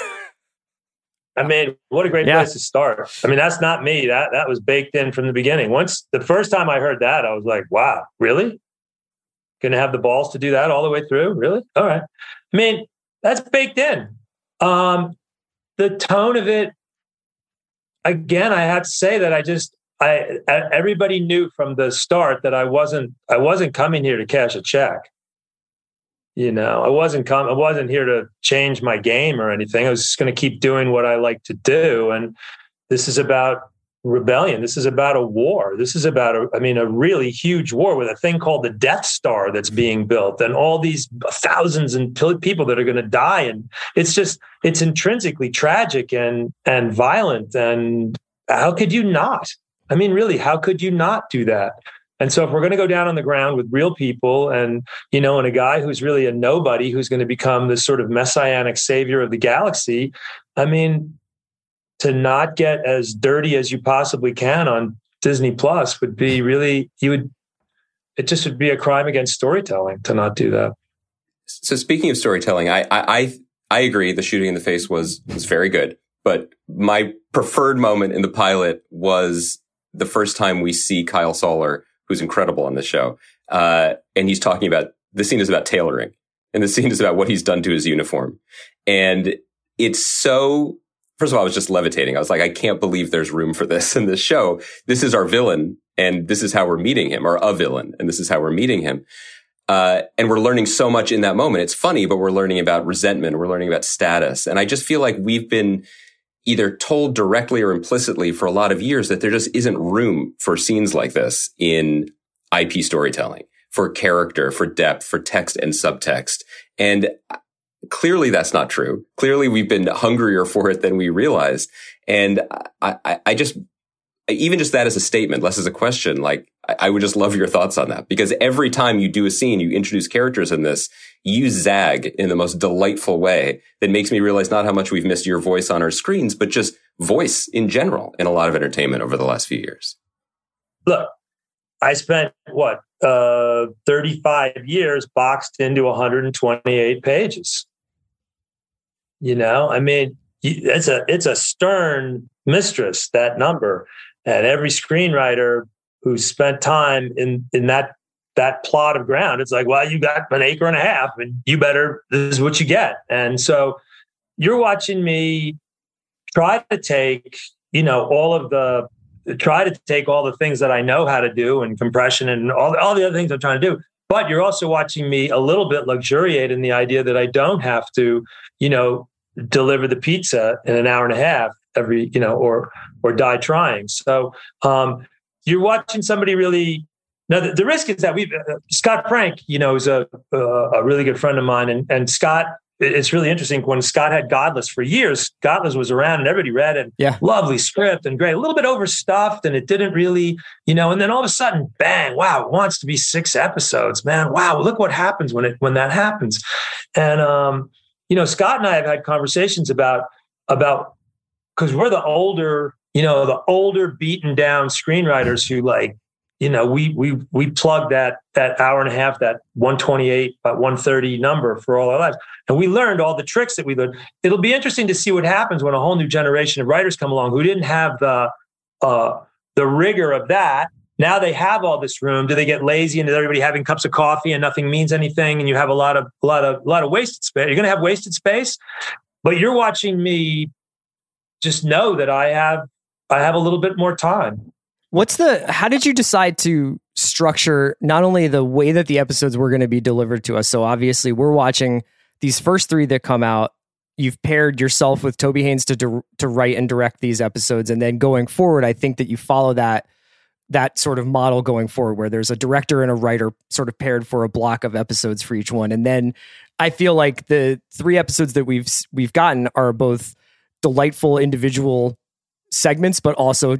I mean, what a great yeah. place to start. I mean, that's not me. That that was baked in from the beginning. Once the first time I heard that, I was like, wow, really? Going to have the balls to do that all the way through? Really? All right. I mean, that's baked in. Um, the tone of it, again, I have to say that I just, I everybody knew from the start that I wasn't, I wasn't coming here to cash a check. You know, I wasn't com- I wasn't here to change my game or anything. I was just going to keep doing what I like to do. And this is about rebellion. This is about a war. This is about, a, I mean, a really huge war with a thing called the Death Star that's being built and all these thousands and people that are going to die. And it's just, it's intrinsically tragic and, and violent. And how could you not? I mean, really, how could you not do that? And so if we're going to go down on the ground with real people and, you know, and a guy who's really a nobody who's going to become this sort of messianic savior of the galaxy, I mean, to not get as dirty as you possibly can on Disney Plus would be really, you would, it just would be a crime against storytelling to not do that. So speaking of storytelling, I, I, I agree. The shooting in the face was, was very good, but my preferred moment in the pilot was the first time we see Kyle Soller, who's incredible on this show. Uh, and he's talking about, the scene is about tailoring. And the scene is about what he's done to his uniform. And it's so, first of all, I was just levitating. I was like, I can't believe there's room for this in this show. This is our villain. And this is how we're meeting him, or a villain. And this is how we're meeting him. Uh, and we're learning so much in that moment. It's funny, but we're learning about resentment. We're learning about status. And I just feel like we've been either told directly or implicitly for a lot of years that there just isn't room for scenes like this in I P storytelling, for character, for depth, for text and subtext. And clearly that's not true. Clearly we've been hungrier for it than we realized. And I, I, I just, even just that as a statement, less as a question, like I, I would just love your thoughts on that, because every time you do a scene, you introduce characters in this, you zag in the most delightful way that makes me realize not how much we've missed your voice on our screens, but just voice in general in a lot of entertainment over the last few years. Look, I spent what, uh, thirty-five years boxed into one hundred twenty-eight pages. You know, I mean, it's a, it's a stern mistress, that number. And every screenwriter who's spent time in, in that, that plot of ground, it's like, well, you got an acre and a half and you better, this is what you get. And so you're watching me try to take, you know, all of the, try to take all the things that I know how to do and compression and all, all the other things I'm trying to do. But you're also watching me a little bit luxuriate in the idea that I don't have to, you know, deliver the pizza in an hour and a half every, you know, or, or die trying. So um, you're watching somebody really. Now, the, the risk is that we've, uh, Scott Frank, you know, is a, uh, a really good friend of mine. And, and Scott, it's really interesting. When Scott had Godless for years, Godless was around and everybody read it. Yeah. Lovely script and great, a little bit overstuffed, and it didn't really, you know, and then all of a sudden, bang, wow, it wants to be six episodes, man. Wow, look what happens when it, when that happens. And, um, you know, Scott and I have had conversations about, about, because we're the older, you know, the older beaten down screenwriters who like, you know, we we we plug that that hour and a half, that one twenty-eight, about one thirty number for all our lives. And we learned all the tricks that we learned. It'll be interesting to see what happens when a whole new generation of writers come along who didn't have the uh, the rigor of that. Now they have all this room. Do they get lazy and is everybody having cups of coffee and nothing means anything? And you have a lot of a lot of a lot of wasted space. You're going to have wasted space, but you're watching me just know that I have I have a little bit more time. What's the, how did you decide to structure not only the way that the episodes were going to be delivered to us? So obviously we're watching these first three that come out, you've paired yourself with Toby Haynes to di- to write and direct these episodes, and then going forward, I think that you follow that that sort of model going forward, where there's a director and a writer sort of paired for a block of episodes for each one, and then I feel like the three episodes that we've we've gotten are both delightful individual segments, but also,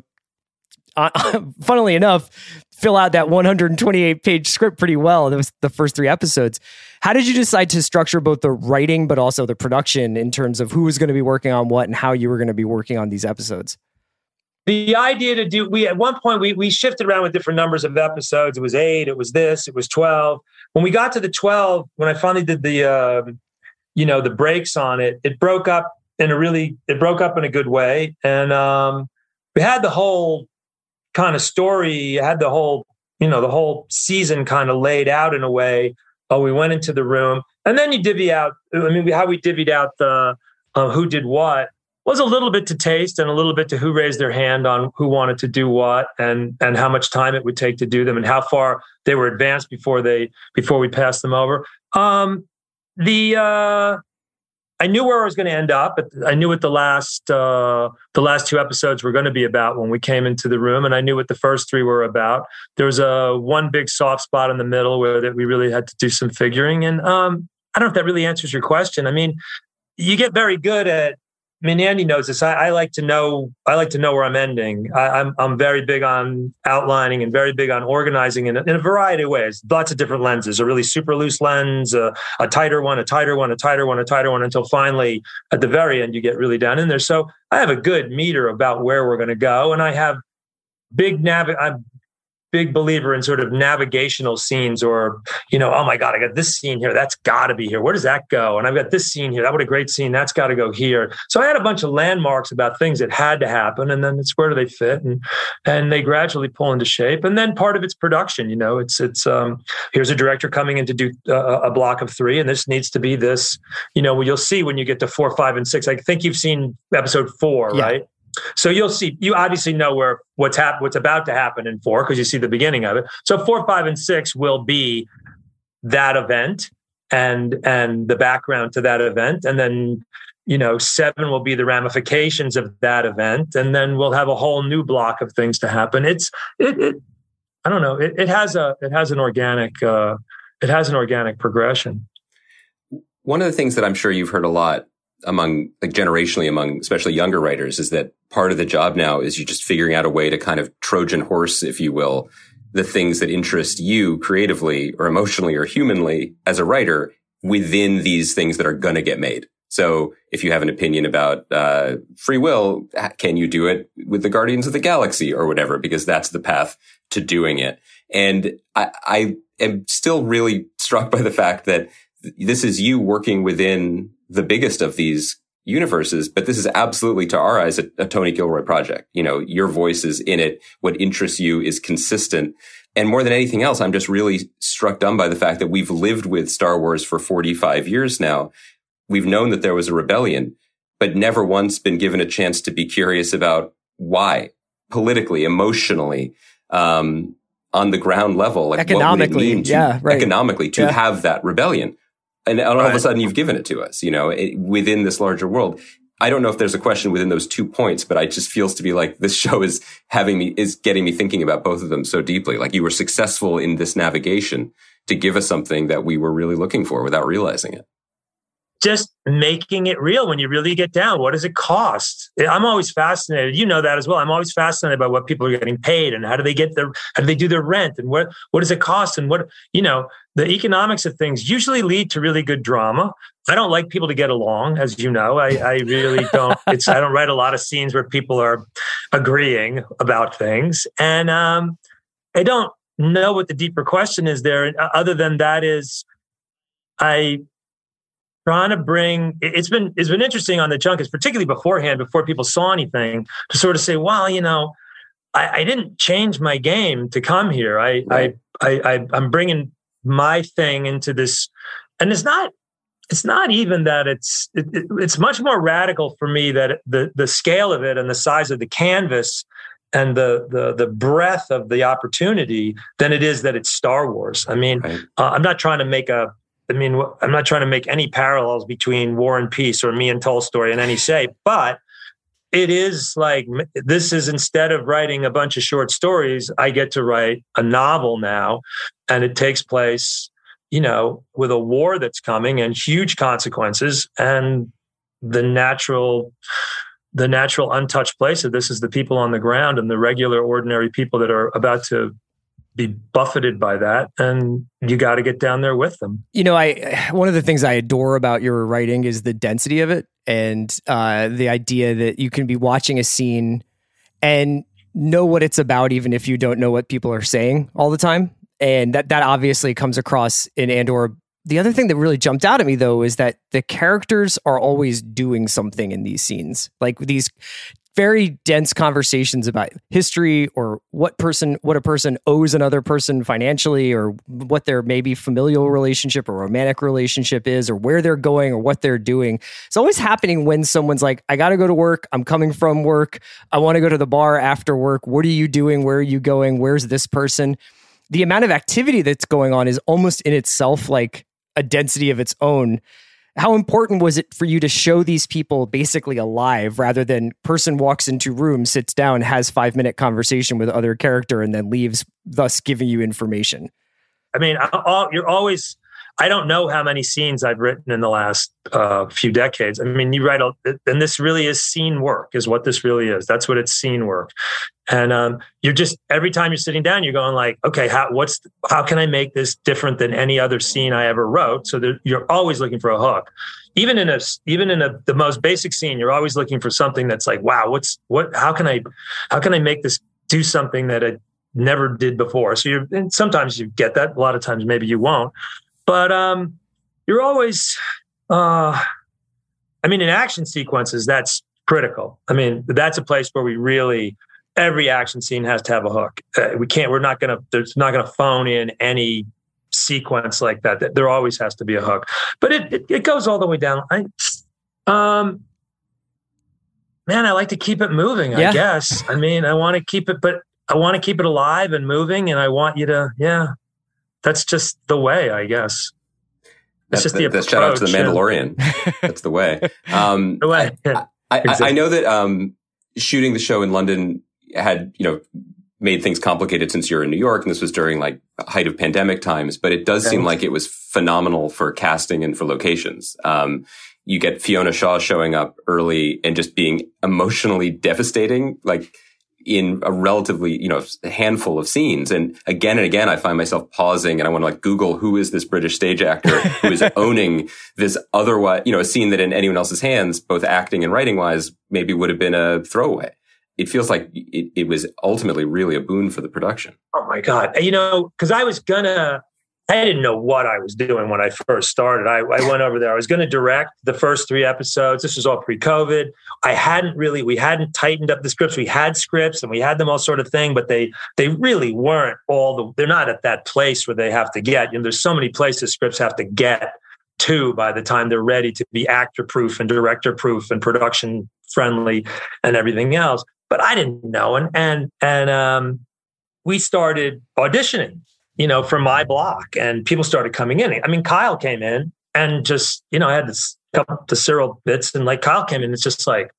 uh, funnily enough, fill out that one hundred twenty-eight page script pretty well. That was the first three episodes. How did you decide to structure both the writing, but also the production in terms of who was going to be working on what and how you were going to be working on these episodes? The idea to do, we, at one point, we, we shifted around with different numbers of episodes. It was eight, it was this, it was twelve. When we got to the twelve, when I finally did the, uh, you know, the breaks on it, it broke up in a really, it broke up in a good way. And um, we had the whole kind of story, had the whole, you know, the whole season kind of laid out in a way. Oh, we went into the room, and then you divvy out. I mean, how we divvied out the uh, who did what was a little bit to taste, and a little bit to who raised their hand on who wanted to do what, and and how much time it would take to do them, and how far they were advanced before they before we passed them over. Um, the uh, I knew where I was going to end up. I knew what the last uh, the last two episodes were going to be about when we came into the room, and I knew what the first three were about. There was a one big soft spot in the middle where that we really had to do some figuring. And um, I don't know if that really answers your question. I mean, you get very good at. I mean, Andy knows this. I, I like to know. I like to know where I'm ending. I, I'm I'm very big on outlining and very big on organizing in a, in a variety of ways. Lots of different lenses. A really super loose lens, a, a tighter one, a tighter one, a tighter one, a tighter one, until finally at the very end you get really down in there. So I have a good meter about where we're going to go, and I have big nav. I'm big believer in sort of navigational scenes, or, you know, oh my God, I got this scene here. That's got to be here. Where does that go? And I've got this scene here. That would a great scene. That's got to go here. So I had a bunch of landmarks about things that had to happen. And then it's where do they fit? And, and they gradually pull into shape. And then part of it's production, you know, it's, it's, um, here's a director coming in to do uh, a block of three, and this needs to be this, you know, you'll see when you get to four, five, and six. I think you've seen episode four, yeah. Right? So you'll see, you obviously know where what's hap- what's about to happen in four, because you see the beginning of it. So four, five, and six will be that event and and the background to that event. And then, you know, seven will be the ramifications of that event. And then we'll have a whole new block of things to happen. It's, it, it I don't know, it, it has a, it has an organic, uh, it has an organic progression. One of the things that I'm sure you've heard a lot among, like generationally among especially younger writers, is that part of the job now is you just figuring out a way to kind of Trojan horse, if you will, the things that interest you creatively or emotionally or humanly as a writer within these things that are going to get made. So if you have an opinion about uh, free will, can you do it with the Guardians of the Galaxy or whatever? Because that's the path to doing it. And I, I am still really struck by the fact that this is you working within the biggest of these universes, but this is absolutely, to our eyes, a, a Tony Gilroy project. You know, your voice is in it. What interests you is consistent. And more than anything else, I'm just really struck dumb by the fact that we've lived with Star Wars for forty-five years now. We've known that there was a rebellion, but never once been given a chance to be curious about why, politically, emotionally, um, on the ground level, like economically, what would it mean to, yeah, right. economically to yeah. have that rebellion. And all right. of a sudden you've given it to us, you know, it, within this larger world. I don't know if there's a question within those two points, but it just feels to be like this show is having me, is getting me thinking about both of them so deeply. Like you were successful in this navigation to give us something that we were really looking for without realizing it. Just making it real when you really get down. What does it cost? I'm always fascinated. You know that as well. I'm always fascinated by what people are getting paid and how do they get their, how do they do their rent and what, what does it cost? And what, you know, the economics of things usually lead to really good drama. I don't like people to get along, as you know. I, I really don't. It's, I don't write a lot of scenes where people are agreeing about things. And um, I don't know what the deeper question is there. Other than that is, I, trying to bring, it's been it's been interesting on the junkets, particularly beforehand, before people saw anything, to sort of say, well, you know, I, I didn't change my game to come here. I, right. I, I, I, I'm bringing my thing into this, and it's not, it's not even that it's, it, it, it's much more radical for me that the the scale of it and the size of the canvas and the the the breadth of the opportunity than it is that it's Star Wars. I mean, right. uh, I'm not trying to make a I mean, I'm not trying to make any parallels between War and Peace or me and Tolstoy in any shape, but it is like, this is, instead of writing a bunch of short stories, I get to write a novel now, and it takes place, you know, with a war that's coming and huge consequences, and the natural, the natural untouched place of this is the people on the ground and the regular, ordinary people that are about to be buffeted by that, and you got to get down there with them. You know, I one of the things I adore about your writing is the density of it, and uh, the idea that you can be watching a scene and know what it's about, even if you don't know what people are saying all the time. And that that obviously comes across in Andor. The other thing that really jumped out at me, though, is that the characters are always doing something in these scenes, like these very dense conversations about history, or what person, what a person owes another person financially, or what their maybe familial relationship or romantic relationship is, or where they're going, or what they're doing. It's always happening when someone's like, I got to go to work. I'm coming from work. I want to go to the bar after work. What are you doing? Where are you going? Where's this person? The amount of activity that's going on is almost in itself like a density of its own. How important was it for you to show these people basically alive, rather than person walks into room, sits down, has five minute conversation with other character, and then leaves, thus giving you information? I mean, I, you're always, I don't know how many scenes I've written in the last uh, few decades. I mean, you write, a, and this really is scene work, is what this really is. That's what it's, scene work. And um, you're just, every time you're sitting down, you're going like, okay, how, what's, how can I make this different than any other scene I ever wrote? So there, you're always looking for a hook. Even in a, even in a, the most basic scene, you're always looking for something that's like, wow, what's, what, how can I, how can I make this do something that I never did before? So you're, and sometimes you get that. A lot of times maybe you won't. But um, you're always, uh, I mean, in action sequences, that's critical. I mean, that's a place where we really, every action scene has to have a hook. Uh, we can't, we're not going to, there's not going to phone in any sequence like that. There always has to be a hook. But it it, it goes all the way down. I, um, man, I like to keep it moving, yeah. I guess. I mean, I want to keep it, but I want to keep it alive and moving. And I want you to, yeah. That's just the way, I guess. It's just the approach. Shout out to the Mandalorian. Yeah. That's the way. Um, the way. Yeah. I, I, exactly. I know that um, shooting the show in London had, you know, made things complicated since you're in New York, and this was during like height of pandemic times. But it does seem like it was phenomenal for casting and for locations. Um, you get Fiona Shaw showing up early and just being emotionally devastating, like, in a relatively, you know, handful of scenes. And again and again, I find myself pausing and I want to like Google, who is this British stage actor who is owning this otherwise, you know, a scene that in anyone else's hands, both acting and writing wise, maybe would have been a throwaway. It feels like it, it was ultimately really a boon for the production. Oh my God. You know, cause I was gonna, I didn't know what I was doing when I first started. I, I went over there. I was going to direct the first three episodes. This was all pre-COVID. I hadn't really, we hadn't tightened up the scripts. We had scripts and we had them all sort of thing, but they they really weren't all the, they're not at that place where they have to get. You know, there's so many places scripts have to get to by the time they're ready to be actor-proof and director-proof and production-friendly and everything else. But I didn't know. And, and, and um, we started auditioning, you know, from my block, and people started coming in. I mean, Kyle came in and just, you know, I had this couple the Cyril bits, and like Kyle came in, it's just like,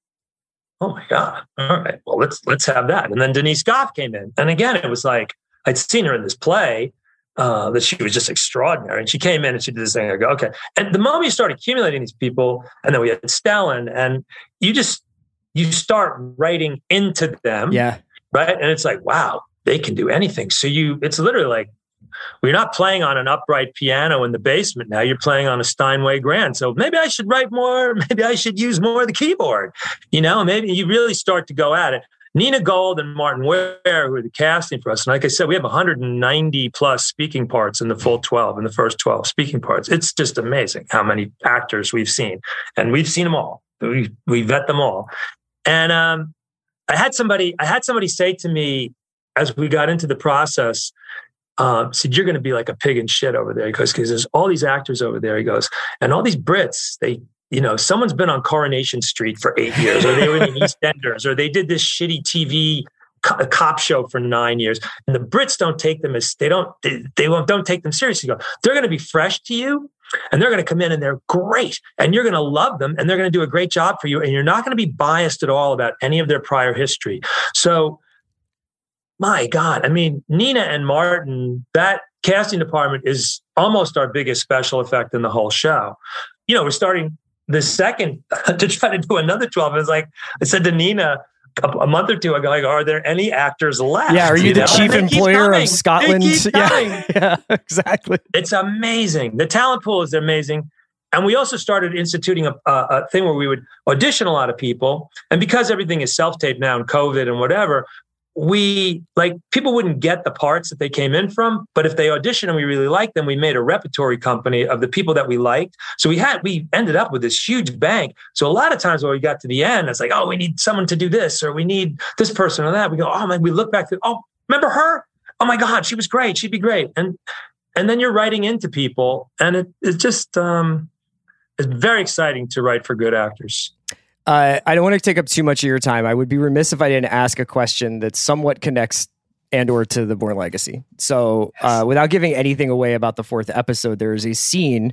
oh my God, all right, well, let's let's have that. And then Denise Goff came in, and again, it was like I'd seen her in this play uh, that she was just extraordinary, and she came in and she did this thing. I go, okay. And the moment you start accumulating these people, and then we had Stellan, and you just you start writing into them, yeah, right, and it's like, wow, they can do anything. So you, it's literally like, we're not playing on an upright piano in the basement now. You're playing on a Steinway Grand. So maybe I should write more. Maybe I should use more of the keyboard. You know, maybe you really start to go at it. Nina Gold and Martin Ware, who are the casting for us. And like I said, we have one hundred ninety plus speaking parts in the full twelve, in the first twelve speaking parts. It's just amazing how many actors we've seen. And we've seen them all. We, we vet them all. And um, I had somebody, I had somebody say to me as we got into the process, Um, said, you're going to be like a pig in shit over there. He goes, because there's all these actors over there. He goes, and all these Brits, they, you know, someone's been on Coronation Street for eight years, or they were in the EastEnders, or they did this shitty T V co- cop show for nine years. And the Brits don't take them as, they don't, they, they won't, don't take them seriously. Go, they're going to be fresh to you. And they're going to come in and they're great. And you're going to love them and they're going to do a great job for you. And you're not going to be biased at all about any of their prior history. So, my God, I mean, Nina and Martin, that casting department is almost our biggest special effect in the whole show. You know, we're starting the second to try to do another twelve. It's like, I said to Nina a, a month or two ago, like, are there any actors left? Yeah, are you, you the know? chief employer of Scotland? Yeah, yeah, exactly. It's amazing. The talent pool is amazing. And we also started instituting a, a, a thing where we would audition a lot of people. And because everything is self-tape now and COVID and whatever, we like people wouldn't get the parts that they came in from, but if they auditioned and we really liked them, we made a repertory company of the people that we liked. So we had, we ended up with this huge bank. So a lot of times when we got to the end, it's like, oh, we need someone to do this, or we need this person or that. We go, oh man, we look back to, oh, remember her? Oh my God, she was great. She'd be great. And, and then you're writing into people, and it, it's just, um, it's very exciting to write for good actors. Uh, I don't want to take up too much of your time. I would be remiss if I didn't ask a question that somewhat connects and/or to the Bourne Legacy. So, uh, without giving anything away about the fourth episode, there is a scene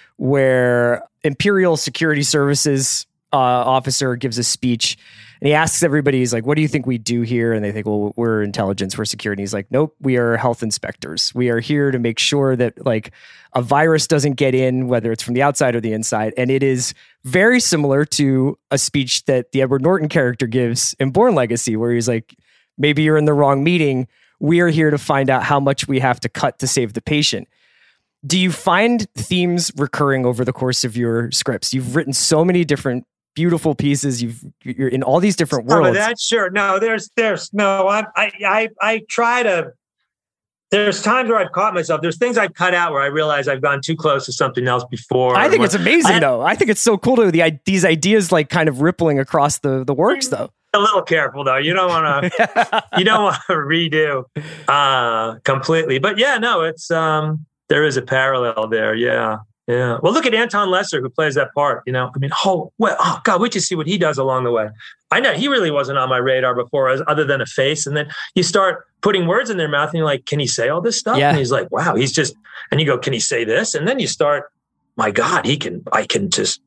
where Imperial Security Services uh, officer gives a speech, and he asks everybody, he's like, "What do you think we do here?" And they think, "Well, we're intelligence, we're security." He's like, "Nope, we are health inspectors. We are here to make sure that like a virus doesn't get in, whether it's from the outside or the inside." And it is very similar to a speech that the Edward Norton character gives in Bourne Legacy, where he's like, "Maybe you're in the wrong meeting. We are here to find out how much we have to cut to save the patient." Do you find themes recurring over the course of your scripts? You've written so many different beautiful pieces. You've, you're in all these different worlds. Oh, that's sure. No, there's, there's no, I, I, I, I try to, there's times where I've caught myself. There's things I've cut out where I realize I've gone too close to something else before. I think what, it's amazing I, though. I think it's so cool to the, these ideas like kind of rippling across the, the works though. A little careful though. You don't want to, you don't want to redo uh, completely, but yeah, no, it's, um, there is a parallel there. Yeah. Yeah. Well, look at Anton Lesser, who plays that part. You know, I mean, oh, well, oh God, wait to see what he does along the way. I know he really wasn't on my radar before, as other than a face. And then you start putting words in their mouth, and you're like, "Can he say all this stuff?" Yeah. And he's like, "Wow, he's just." And you go, "Can he say this?" And then you start, "My God, he can." I can just,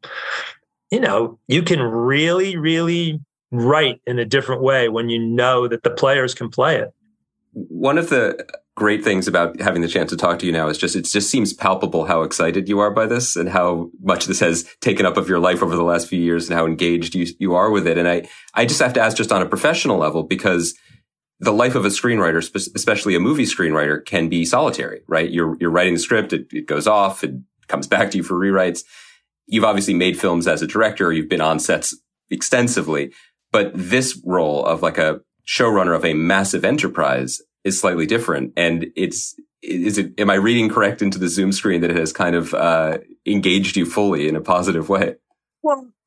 you know, you can really, really write in a different way when you know that the players can play it. One of the great things about having the chance to talk to you now is just, it just seems palpable how excited you are by this and how much this has taken up of your life over the last few years and how engaged you, you are with it. And I, I just have to ask just on a professional level, because the life of a screenwriter, especially a movie screenwriter, can be solitary, right? You're, you're writing the script, it, it goes off, it comes back to you for rewrites. You've obviously made films as a director, you've been on sets extensively, but this role of like a showrunner of a massive enterprise is slightly different. And it's, is it, am I reading correct into the Zoom screen that it has kind of uh, engaged you fully in a positive way? Well, I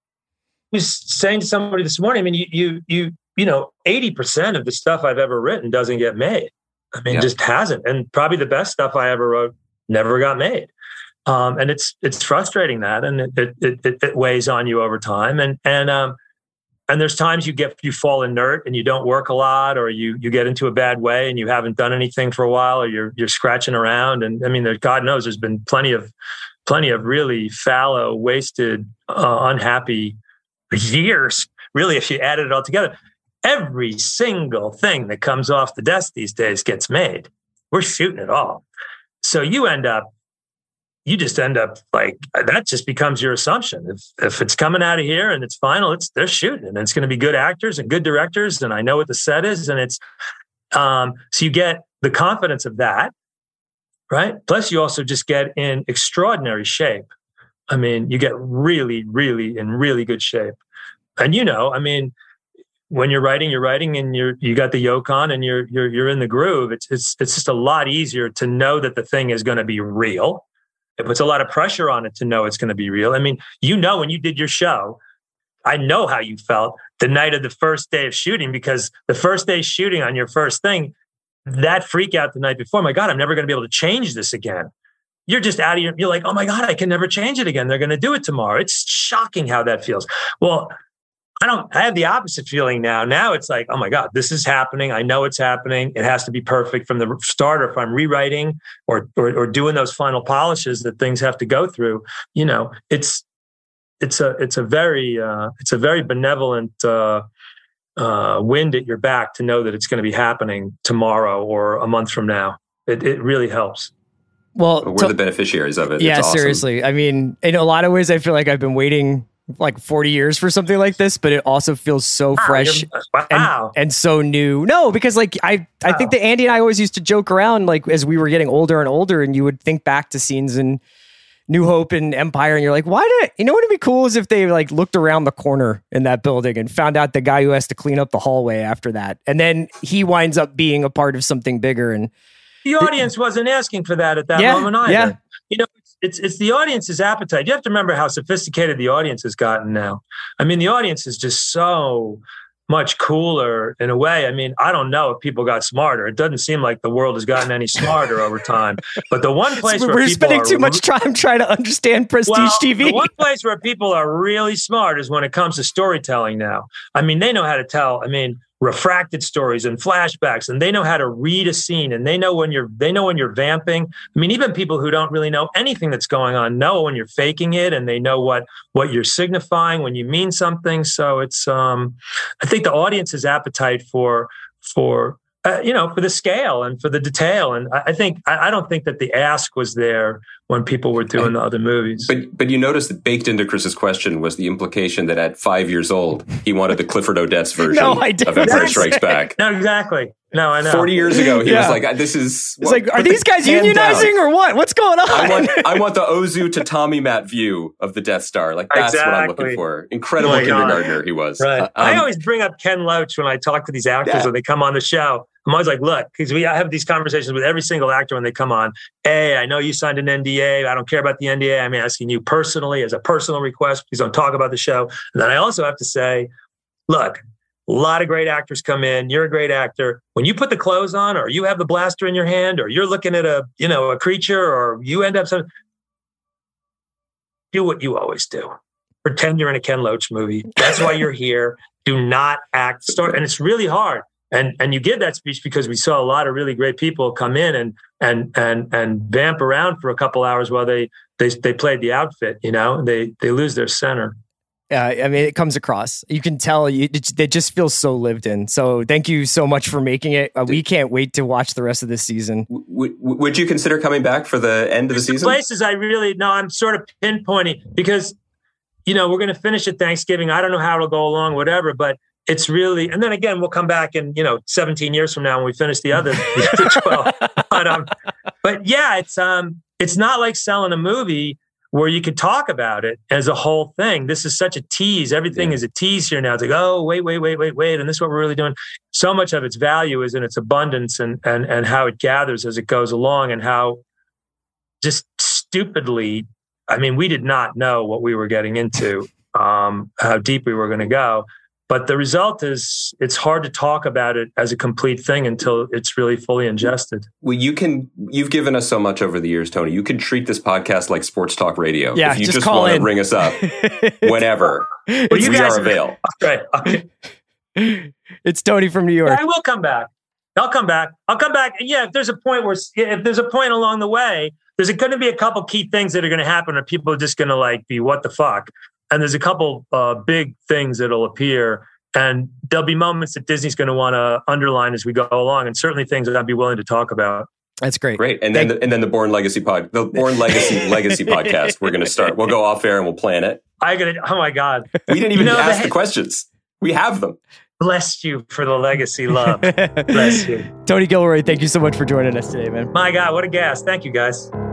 was saying to somebody this morning, I mean, you, you, you, you know, eighty percent of the stuff I've ever written doesn't get made. I mean, yeah. just hasn't. And probably the best stuff I ever wrote never got made. Um, and it's, it's frustrating that, and it, it, it, it weighs on you over time. And, and, um, And there's times you get, you fall inert and you don't work a lot, or you, you get into a bad way and you haven't done anything for a while, or you're, you're scratching around. And I mean, there, God knows there's been plenty of, plenty of really fallow, wasted, uh, unhappy years, really, if you add it all together. Every single thing that comes off the desk these days gets made. We're shooting it all. So you end up, you just end up like, that just becomes your assumption. If if it's coming out of here and it's final, it's they're shooting, and it's going to be good actors and good directors, and I know what the set is, and it's um so you get the confidence of that, right? Plus you also just get in extraordinary shape. I mean, you get really, really in really good shape. And you know, I mean, when you're writing, you're writing and you're you got the yoke on and you're you're you're in the groove. It's it's it's just a lot easier to know that the thing is going to be real. It puts a lot of pressure on it to know it's going to be real. I mean, you know, when you did your show, I know how you felt the night of the first day of shooting, because the first day shooting on your first thing, that freak out the night before, my God, I'm never going to be able to change this again. You're just out of your, you're like, oh my God, I can never change it again. They're going to do it tomorrow. It's shocking how that feels. Well, I don't, I have the opposite feeling now. Now it's like, oh my God, this is happening. I know it's happening. It has to be perfect from the start. Or if I'm rewriting or, or, or doing those final polishes that things have to go through, you know, it's, it's a, it's a very, uh, it's a very benevolent, uh, uh, wind at your back to know that it's going to be happening tomorrow or a month from now. It, it really helps. Well, we're to, the beneficiaries of it. Yeah, it's awesome. Seriously. I mean, in a lot of ways, I feel like I've been waiting like forty years for something like this, but it also feels so wow, fresh wow. and, and so new. No, because like I, I wow. think that Andy and I always used to joke around like as we were getting older and older, and you would think back to scenes in New Hope and Empire, and you're like, why did you know what would be cool is if they like looked around the corner in that building and found out the guy who has to clean up the hallway after that, and then he winds up being a part of something bigger. And the audience wasn't asking for that at that yeah, moment either. Yeah. You know, it's, it's it's the audience's appetite. You have to remember how sophisticated the audience has gotten now. I mean, the audience is just so much cooler in a way. I mean, I don't know if people got smarter. It doesn't seem like the world has gotten any smarter over time. But the one place so where we're people spending are, too much time trying to understand prestige well, T V. The one place where people are really smart is when it comes to storytelling now. I mean, they know how to tell. I mean, refracted stories and flashbacks, and they know how to read a scene, and they know when you're they know when you're vamping. I mean, even people who don't really know anything that's going on know when you're faking it, and they know what what you're signifying when you mean something. So it's um I think the audience's appetite for for uh, you know for the scale and for the detail, and I, I think I, I don't think that the ask was there when people were doing the other movies. But but you notice that baked into Chris's question was the implication that at five years old, he wanted the Clifford Odets version no, I didn't. of Empire Strikes Back. No, exactly. No, I know. Forty years ago, he yeah. was like, "This is." It's like, are these guys unionizing down. or what? What's going on? I want, I want the Ozu to Tommy Matt view of the Death Star. Like that's exactly. what I'm looking for. Incredible oh kindergartner God. he was. Right. Um, I always bring up Ken Loach when I talk to these actors yeah. when they come on the show. I'm always like, look, because we I have these conversations with every single actor when they come on. Hey, I know you signed an N D A. I don't care about the N D A. I'm asking you personally as a personal request. Please don't talk about the show. And then I also have to say, look, a lot of great actors come in. You're a great actor. When you put the clothes on, or you have the blaster in your hand, or you're looking at a you know a creature, or you end up some, do what you always do. Pretend you're in a Ken Loach movie. That's why you're here. Do not act. Start, and it's really hard. And and you give that speech because we saw a lot of really great people come in and and and and vamp around for a couple hours while they they they played the outfit. You know, they they lose their center. Uh, I mean, it comes across. You can tell you it, it just feels so lived in. So thank you so much for making it. Uh, we can't wait to watch the rest of this season. W- would you consider coming back for the end of the season? Places I really no, I'm sort of pinpointing because you know we're going to finish at Thanksgiving. I don't know how it'll go along, whatever, but. It's really, and then again, we'll come back in, you know, seventeen years from now when we finish the other, the other twelve. But, um, but yeah, it's um, it's not like selling a movie where you could talk about it as a whole thing. This is such a tease. Everything yeah. is a tease here now. It's like, oh, wait, wait, wait, wait, wait, and this is what we're really doing. So much of its value is in its abundance and and and how it gathers as it goes along, and how just stupidly, I mean, we did not know what we were getting into, um, how deep we were going to go. But the result is it's hard to talk about it as a complete thing until it's really fully ingested. Well, you can, you've given us so much over the years, Tony. You can treat this podcast like sports talk radio. Yeah, if you just, just call want in. to ring us up whenever. Well, we you guys are avail. Okay, okay. It's Tony from New York. Yeah, I will come back. I'll come back. I'll come back. Yeah, if there's a point where, if there's a point along the way, there's going to be a couple key things that are going to happen, or people are just going to like be, what the fuck? And there's a couple uh, big things that'll appear. And there'll be moments that Disney's going to want to underline as we go along, and certainly things that I'd be willing to talk about. That's great. Great. And then, the, and then the Bourne Legacy pod, the Bourne Legacy Legacy podcast. We're going to start. We'll go off air and we'll plan it. I got Oh my God! We didn't even you know, ask the, the questions. We have them. Bless you for the legacy love. Bless you, Tony Gilroy. Thank you so much for joining us today, man. My God, what a gas! Thank you, guys.